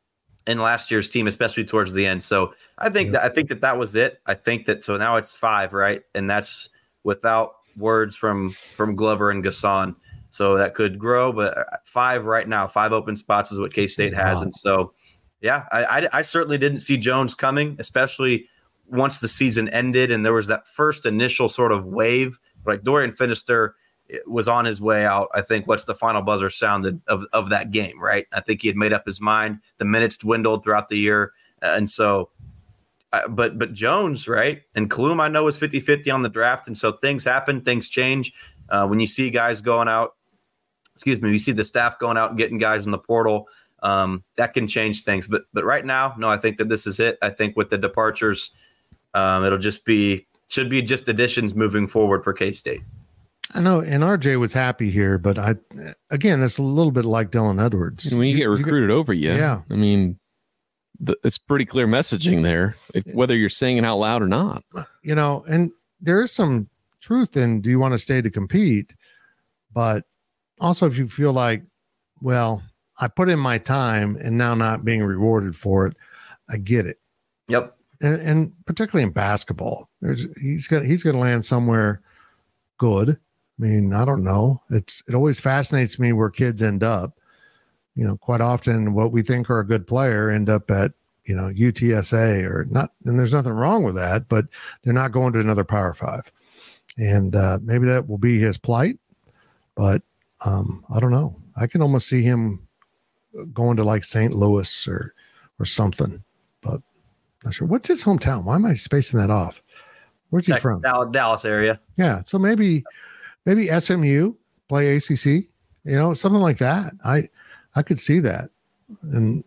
in last year's team, especially towards the end. So I think that was it. I think that so now it's 5, right? And that's without words from Glover and Gasson. So that could grow, but 5 right now, 5 open spots is what K-State has. And so, yeah, I certainly didn't see Jones coming, especially once the season ended and there was that first initial sort of wave. Like Dorian Finister was on his way out. I think what's the final buzzer sounded of that game, right? I think he had made up his mind. The minutes dwindled throughout the year. And so, but Jones, right? And Klum, I know, was 50-50 on the draft. And so things happen, things change. When you see guys going out, you see the staff going out and getting guys in the portal, that can change things. But right now, no, I think that this is it. I think with the departures, it'll should be just additions moving forward for K-State. I know, and RJ was happy here, but that's a little bit like Dylan Edwards. And when you get recruited over you, I mean, it's pretty clear messaging there, whether you're saying it out loud or not. And there is some truth in, do you want to stay to compete? But also, if you feel like, well, I put in my time and now not being rewarded for it, I get it. Yep. And particularly in basketball, he's going to land somewhere good. I mean, I don't know. It always fascinates me where kids end up. Quite often what we think are a good player end up at, UTSA or not. And there's nothing wrong with that, but they're not going to another Power 5. And maybe that will be his plight, but I don't know. I can almost see him going to like St. Louis or something, but not sure. What's his hometown? Why am I spacing that off? Where's he from? Dallas area. Yeah. So maybe SMU, play ACC, something like that. I could see that. And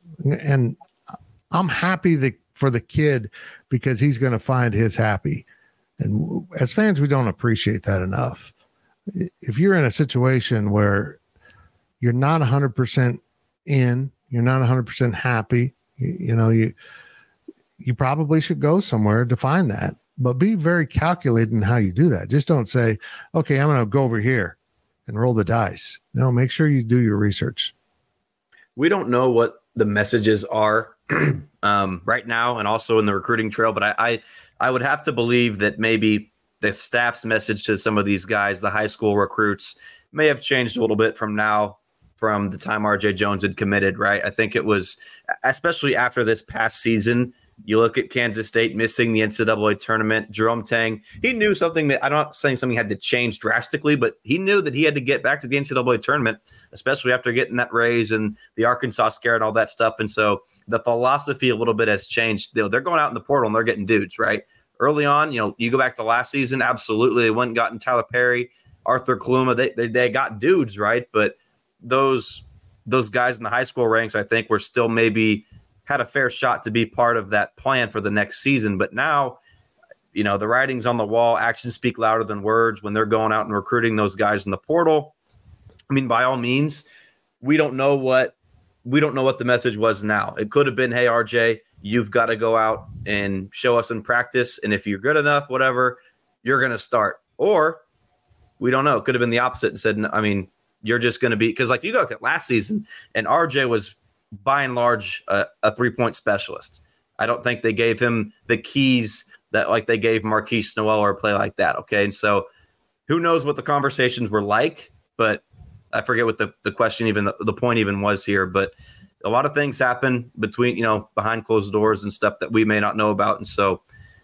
I'm happy for the kid because he's going to find his happy. And as fans, we don't appreciate that enough. If you're in a situation where you're not 100% in, you're not 100% happy, you probably should go somewhere to find that. But be very calculated in how you do that. Just don't say, okay, I'm going to go over here and roll the dice. No, make sure you do your research. We don't know what the messages are right now and also in the recruiting trail, but I would have to believe that maybe the staff's message to some of these guys, the high school recruits, may have changed a little bit from the time RJ Jones had committed, right? I think it was, especially after this past season, you look at Kansas State missing the NCAA tournament. Jerome Tang, he knew something that, I'm not saying something had to change drastically, but he knew that he had to get back to the NCAA tournament, especially after getting that raise and the Arkansas scare and all that stuff. And so the philosophy a little bit has changed. They're going out in the portal and they're getting dudes, right? Early on, you go back to last season, absolutely. They went and gotten Tyler Perry, Arthur Kaluma. They got dudes, right? But those guys in the high school ranks, I think, were still maybe had a fair shot to be part of that plan for the next season. But now, the writing's on the wall. Actions speak louder than words when they're going out and recruiting those guys in the portal. I mean, by all means, we don't know what the message was now. It could have been, hey, RJ, you've got to go out and show us in practice. And if you're good enough, whatever, you're going to start. Or we don't know. It could have been the opposite and said, I mean, you're just going to be, because like you look at last season and RJ was by and large a 3-point specialist. I don't think they gave him the keys that like they gave Marquise Noel or a play like that. Okay. And so who knows what the conversations were like, but I forget what the question even the point even was here, but a lot of things happen between, behind closed doors and stuff that we may not know about. And so,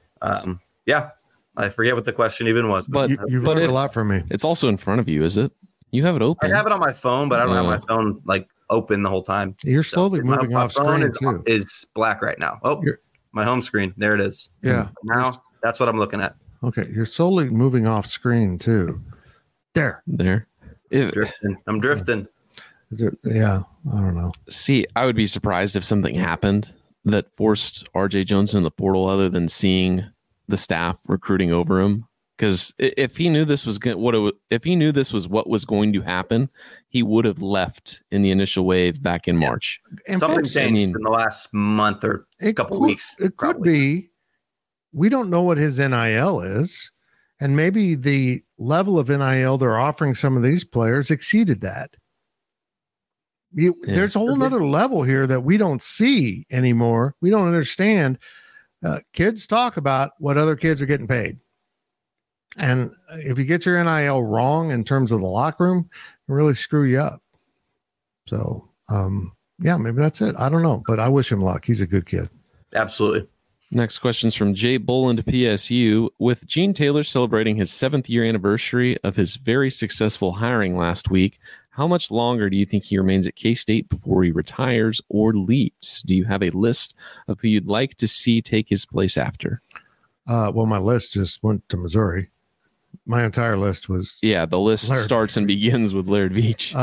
I forget what the question even was, but you've learned a lot from me. It's also in front of you. Is it? You have it open. I have it on my phone, but I don't have my phone like open the whole time. You're slowly moving off screen too. Is black right now. Oh, my home screen. There it is. Yeah. Now that's what I'm looking at. Okay. You're slowly moving off screen too. There. I'm drifting. Yeah. I don't know. See, I would be surprised if something happened that forced RJ Jones in the portal other than seeing the staff recruiting over him. Because if he knew this was what was going to happen, he would have left in the initial wave back in March. And something changed in the last month or a couple weeks. It could be. We don't know what his NIL is, and maybe the level of NIL they're offering some of these players exceeded that. There's a whole nother level here that we don't see anymore. We don't understand. Kids talk about what other kids are getting paid. And if you get your NIL wrong in terms of the locker room, it really screw you up. So, maybe that's it. I don't know, but I wish him luck. He's a good kid. Absolutely. Next question is from Jay Boland, PSU. With Gene Taylor celebrating his 7th year anniversary of his very successful hiring last week, how much longer do you think he remains at K-State before he retires or leaves? Do you have a list of who you'd like to see take his place after? Well, my list just went to Missouri. My entire list was... Yeah, the list Laird. Starts and begins with Laird Veach.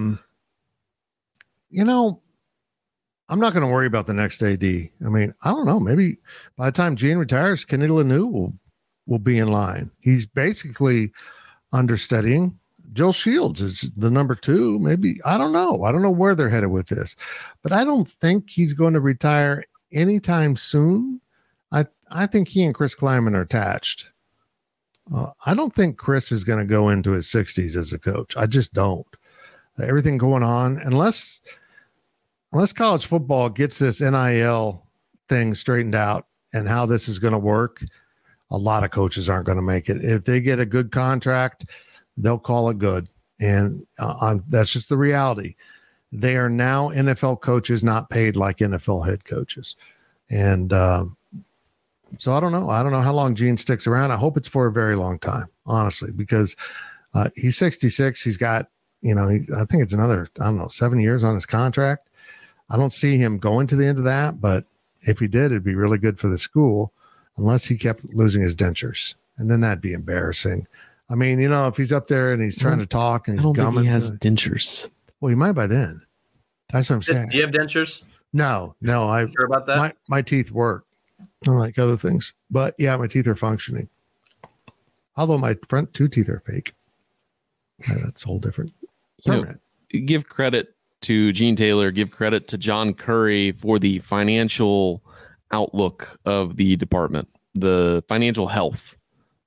I'm not going to worry about the next AD. I mean, I don't know. Maybe by the time Gene retires, Kenny Lanu will be in line. He's basically understudying. Joel Shields is the number 2. Maybe. I don't know. I don't know where they're headed with this. But I don't think he's going to retire anytime soon. I think he and Chris Kleiman are attached. I don't think Chris is going to go into his 60s as a coach. I just don't. Everything going on, unless college football gets this NIL thing straightened out and how this is going to work, a lot of coaches aren't going to make it. If they get a good contract, they'll call it good. And that's just the reality. They are now NFL coaches, not paid like NFL head coaches. And so I don't know. I don't know how long Gene sticks around. I hope it's for a very long time, honestly, because he's 66. He's got, I think it's another, 7 years on his contract. I don't see him going to the end of that, but if he did, it'd be really good for the school, unless he kept losing his dentures. And then that'd be embarrassing. I mean, if he's up there and he's trying to talk and he's gumming. Think he has dentures. Well, he might by then. That's what I'm saying. Do you have dentures? No. I'm sure about that? My teeth work, unlike other things. But yeah, my teeth are functioning. Although my front 2 teeth are fake. Yeah, that's a whole different. Give credit to Gene Taylor, give credit to John Curry for the financial outlook of the department, the financial health,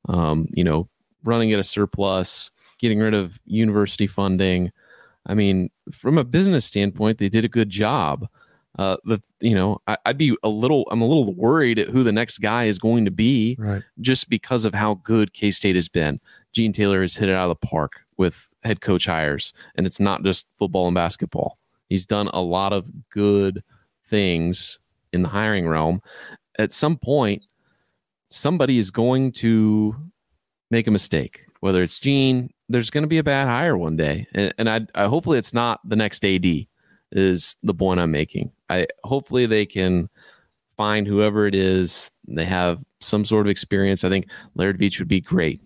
running at a surplus, getting rid of university funding. I mean, from a business standpoint, they did a good job. I'm a little worried at who the next guy is going to be, right, just because of how good K-State has been. Gene Taylor has hit it out of the park with head coach hires, and it's not just football and basketball. He's done a lot of good things in the hiring realm. At some point, somebody is going to make a mistake, whether it's Gene. There's going to be a bad hire one day, and I hopefully it's not the next AD is the point I'm making. Hopefully they can find whoever it is. They have some sort of experience. I think Laird Veach would be great.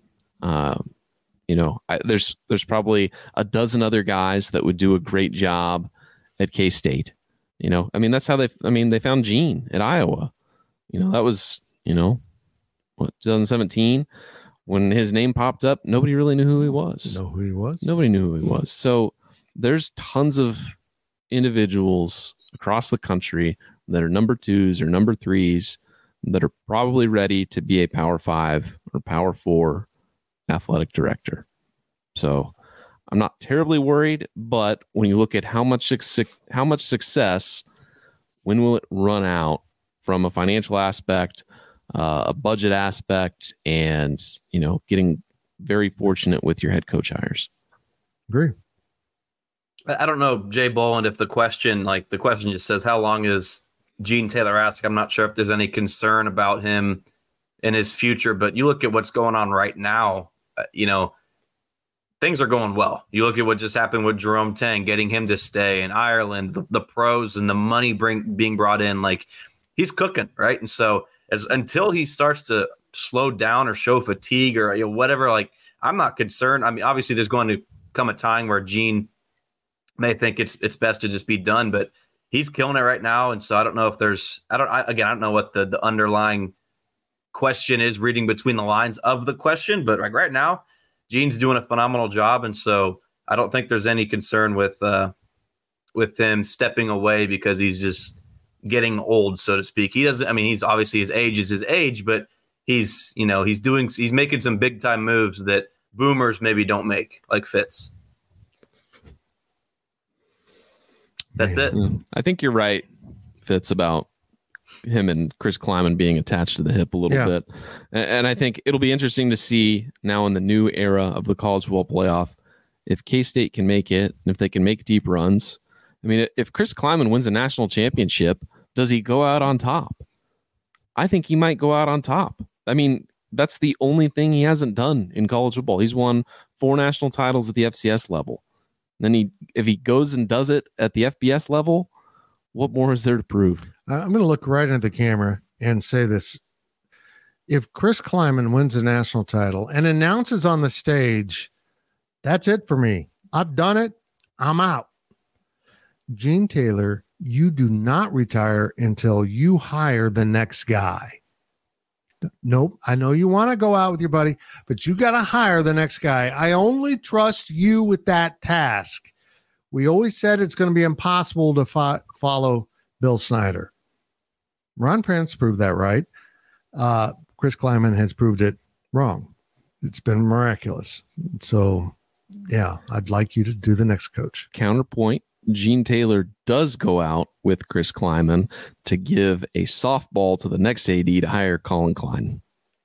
There's probably a dozen other guys that would do a great job at K-State. That's how they found Gene at Iowa. That was, 2017 when his name popped up, nobody really knew who he was. Nobody knew who he was. So there's tons of individuals across the country that are number 2s or number 3s that are probably ready to be a Power 5 or Power 4 athletic director. So I'm not terribly worried, but when you look at how much success, when will it run out from a financial aspect, a budget aspect, and getting very fortunate with your head coach hires. Agree. I don't know, Jay Boland, if the question just says, how long is Gene Taylor asked? I'm not sure if there's any concern about him in his future, but you look at what's going on right now, things are going well. You look at what just happened with Jerome Tang, getting him to stay in Ireland, the pros and the money being brought in, like he's cooking, right? And so until he starts to slow down or show fatigue or whatever, like I'm not concerned. I mean, obviously there's going to come a time where Gene may think it's best to just be done, but he's killing it right now. And so I don't know if I don't know what the underlying question is, reading between the lines of the question, but like right now, Gene's doing a phenomenal job. And so I don't think there's any concern with him stepping away because he's just getting old, so to speak. He's obviously his age is his age, but he's making some big time moves that boomers maybe don't make, like Fitz. That's it. I think you're right, Fitz, about him and Chris Kleiman being attached to the hip a little bit. And I think it'll be interesting to see now in the new era of the college football playoff if K-State can make it and if they can make deep runs. I mean, if Chris Kleiman wins a national championship, does he go out on top? I think he might go out on top. I mean, that's the only thing he hasn't done in college football. He's won 4 national titles at the FCS level. Then if he goes and does it at the FBS level, what more is there to prove? I'm going to look right into the camera and say this. If Chris Kleiman wins a national title and announces on the stage, that's it for me. I've done it. I'm out. Gene Taylor, you do not retire until you hire the next guy. Nope. I know you want to go out with your buddy, but you got to hire the next guy. I only trust you with that task. We always said it's going to be impossible to follow Bill Snyder. Ron Prince proved that right. Chris Kleiman has proved it wrong. It's been miraculous. So, yeah, I'd like you to do the next coach. Counterpoint. Gene Taylor does go out with Chris Kleiman to give a softball to the next AD to hire Colin Klein.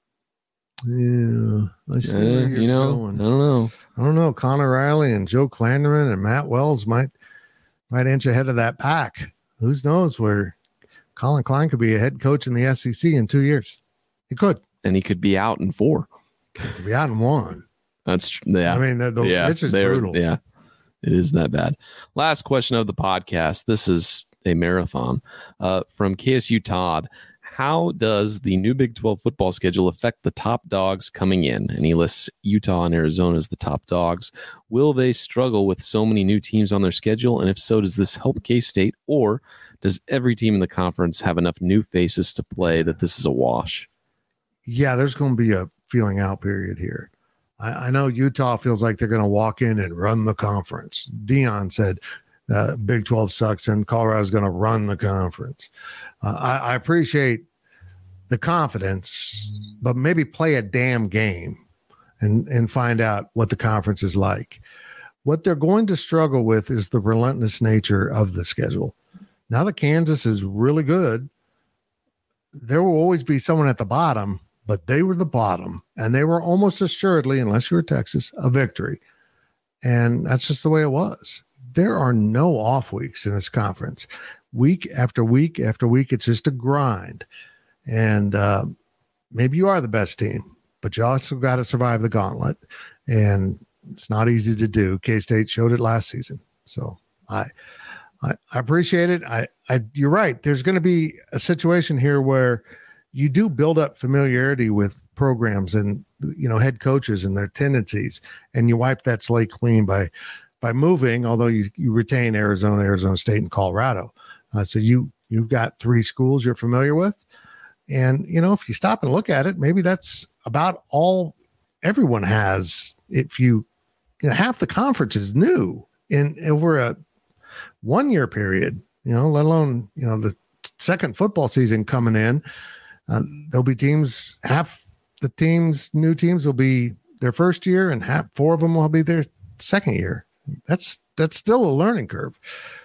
Yeah, I don't know. I don't know. Connor Riley and Joe Klanderman and Matt Wells might inch ahead of that pack. Who knows where Colin Klein could be a head coach in the SEC in 2 years? He could, and he could be out in 4. He'd be out in 1. That's yeah. I mean, it's just brutal. Yeah. It is that bad. Last question of the podcast. This is a marathon from KSU Todd. How does the new Big 12 football schedule affect the top dogs coming in? And he lists Utah and Arizona as the top dogs. Will they struggle with so many new teams on their schedule? And if so, does this help K-State? Or does every team in the conference have enough new faces to play that this is a wash? Yeah, there's going to be a feeling out period here. I know Utah feels like they're going to walk in and run the conference. Dion said Big 12 sucks and Colorado's going to run the conference. I appreciate the confidence, but maybe play a damn game and find out what the conference is like. What they're going to struggle with is the relentless nature of the schedule. Now that Kansas is really good, there will always be someone at the bottom, but they were the bottom, and they were almost assuredly, unless you were Texas, a victory. And that's just the way it was. There are no off weeks in this conference. Week after week after week, it's just a grind. And maybe you are the best team, but you also got to survive the gauntlet. And it's not easy to do. K-State showed it last season. So I appreciate it. You're right. There's going to be a situation here where you do build up familiarity with programs and, head coaches and their tendencies, and you wipe that slate clean by moving, although you retain Arizona State, and Colorado. So you've got 3 schools you're familiar with. And, if you stop and look at it, maybe that's about all everyone has. If half the conference is new in over a 1-year period, let alone, the second football season coming in. There'll be teams, half the teams, new teams will be their first year, and 4 of them will be their second year. That's still a learning curve.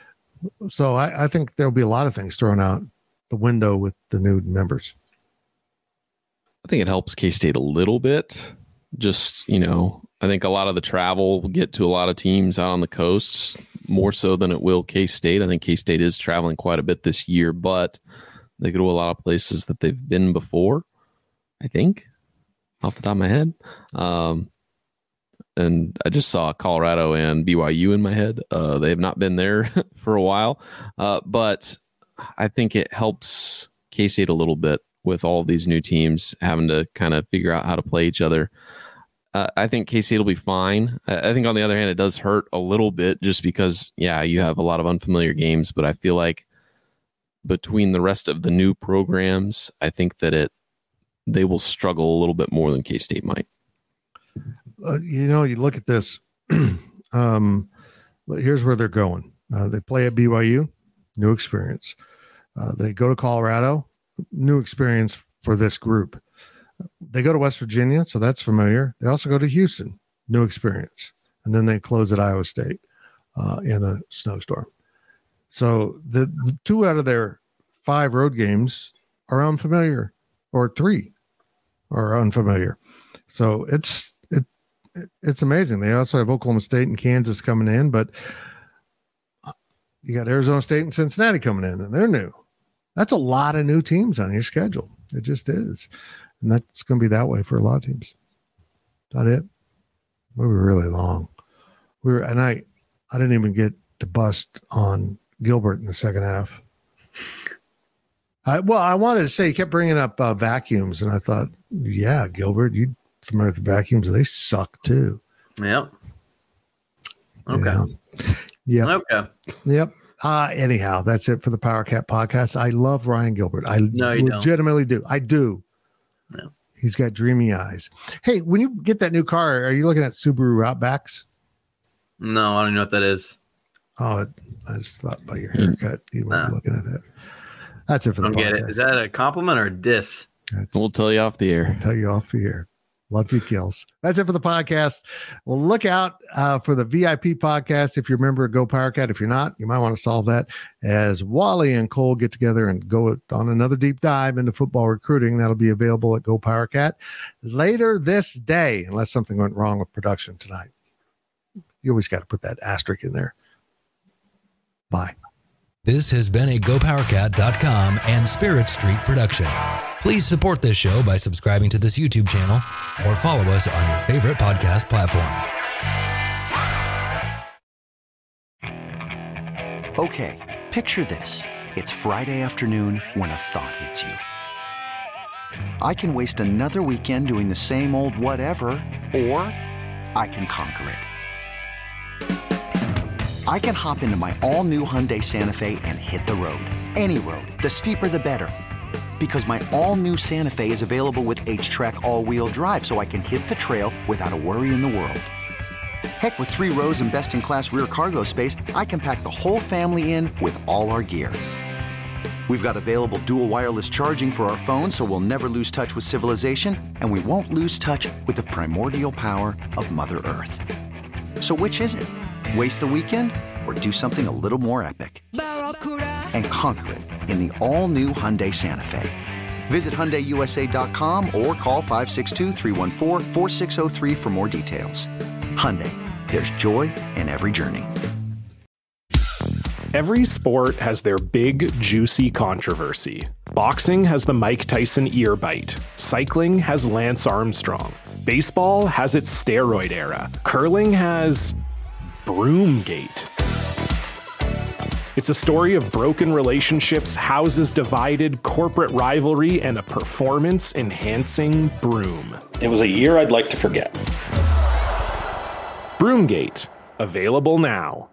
So I think there'll be a lot of things thrown out the window with the new members. I think it helps K-State a little bit. Just, I think a lot of the travel will get to a lot of teams out on the coasts more so than it will K-State. I think K-State is traveling quite a bit this year, but they go to a lot of places that they've been before, I think, off the top of my head. And I just saw Colorado and BYU in my head. They have not been there for a while. But I think it helps K-State a little bit with all of these new teams having to kind of figure out how to play each other. I think K-State will be fine. I think on the other hand, it does hurt a little bit just because, you have a lot of unfamiliar games, but I feel like between the rest of the new programs, I think that they will struggle a little bit more than K-State might. You look at this. Here's where they're going. They play at BYU, new experience. They go to Colorado, new experience for this group. They go to West Virginia, so that's familiar. They also go to Houston, new experience. And then they close at Iowa State in a snowstorm. So the 2 out of their 5 road games are unfamiliar, or 3 are unfamiliar. So it's amazing. They also have Oklahoma State and Kansas coming in, but you got Arizona State and Cincinnati coming in, and they're new. That's a lot of new teams on your schedule. It just is. And that's going to be that way for a lot of teams. Is that it? We were really long. I didn't even get to bust on Gilbert in the second half. I wanted to say, he kept bringing up vacuums, and I thought, yeah, Gilbert, you familiar with the vacuums? They suck too. Yep. Okay. Yeah. Yep. Okay. Yep. Anyhow, that's it for the Power Cat podcast. I love Ryan Gilbert. I legitimately do. I do. No. He's got dreamy eyes. Hey, when you get that new car, are you looking at Subaru Outbacks? No, I don't know what that is. Oh, I just thought by your haircut, you might be looking at that. That's it for the podcast. Get it. Is that a compliment or a diss? We'll tell you off the air. Tell you off the air. Love you, Kills. That's it for the podcast. Well, look out for the VIP podcast. If you're a member of Go Power Cat, if you're not, you might want to solve that as Wally and Cole get together and go on another deep dive into football recruiting. That'll be available at Go Power Cat later this day, unless something went wrong with production tonight. You always got to put that asterisk in there. Bye. This has been a GoPowerCat.com and Spirit Street production. Please support this show by subscribing to this YouTube channel or follow us on your favorite podcast platform. Okay, picture this. It's Friday afternoon when a thought hits you. I can waste another weekend doing the same old whatever, or I can conquer it. I can hop into my all-new Hyundai Santa Fe and hit the road. Any road. The steeper, the better. Because my all-new Santa Fe is available with H-Track all-wheel drive, so I can hit the trail without a worry in the world. Heck, with 3 rows and best-in-class rear cargo space, I can pack the whole family in with all our gear. We've got available dual wireless charging for our phones, so we'll never lose touch with civilization, and we won't lose touch with the primordial power of Mother Earth. So which is it? Waste the weekend or do something a little more epic? And conquer it in the all-new Hyundai Santa Fe. Visit HyundaiUSA.com or call 562-314-4603 for more details. Hyundai, there's joy in every journey. Every sport has their big, juicy controversy. Boxing has the Mike Tyson ear bite. Cycling has Lance Armstrong. Baseball has its steroid era. Curling has Broomgate. It's a story of broken relationships, houses divided, corporate rivalry, and a performance-enhancing broom. It was a year I'd like to forget. Broomgate, available now.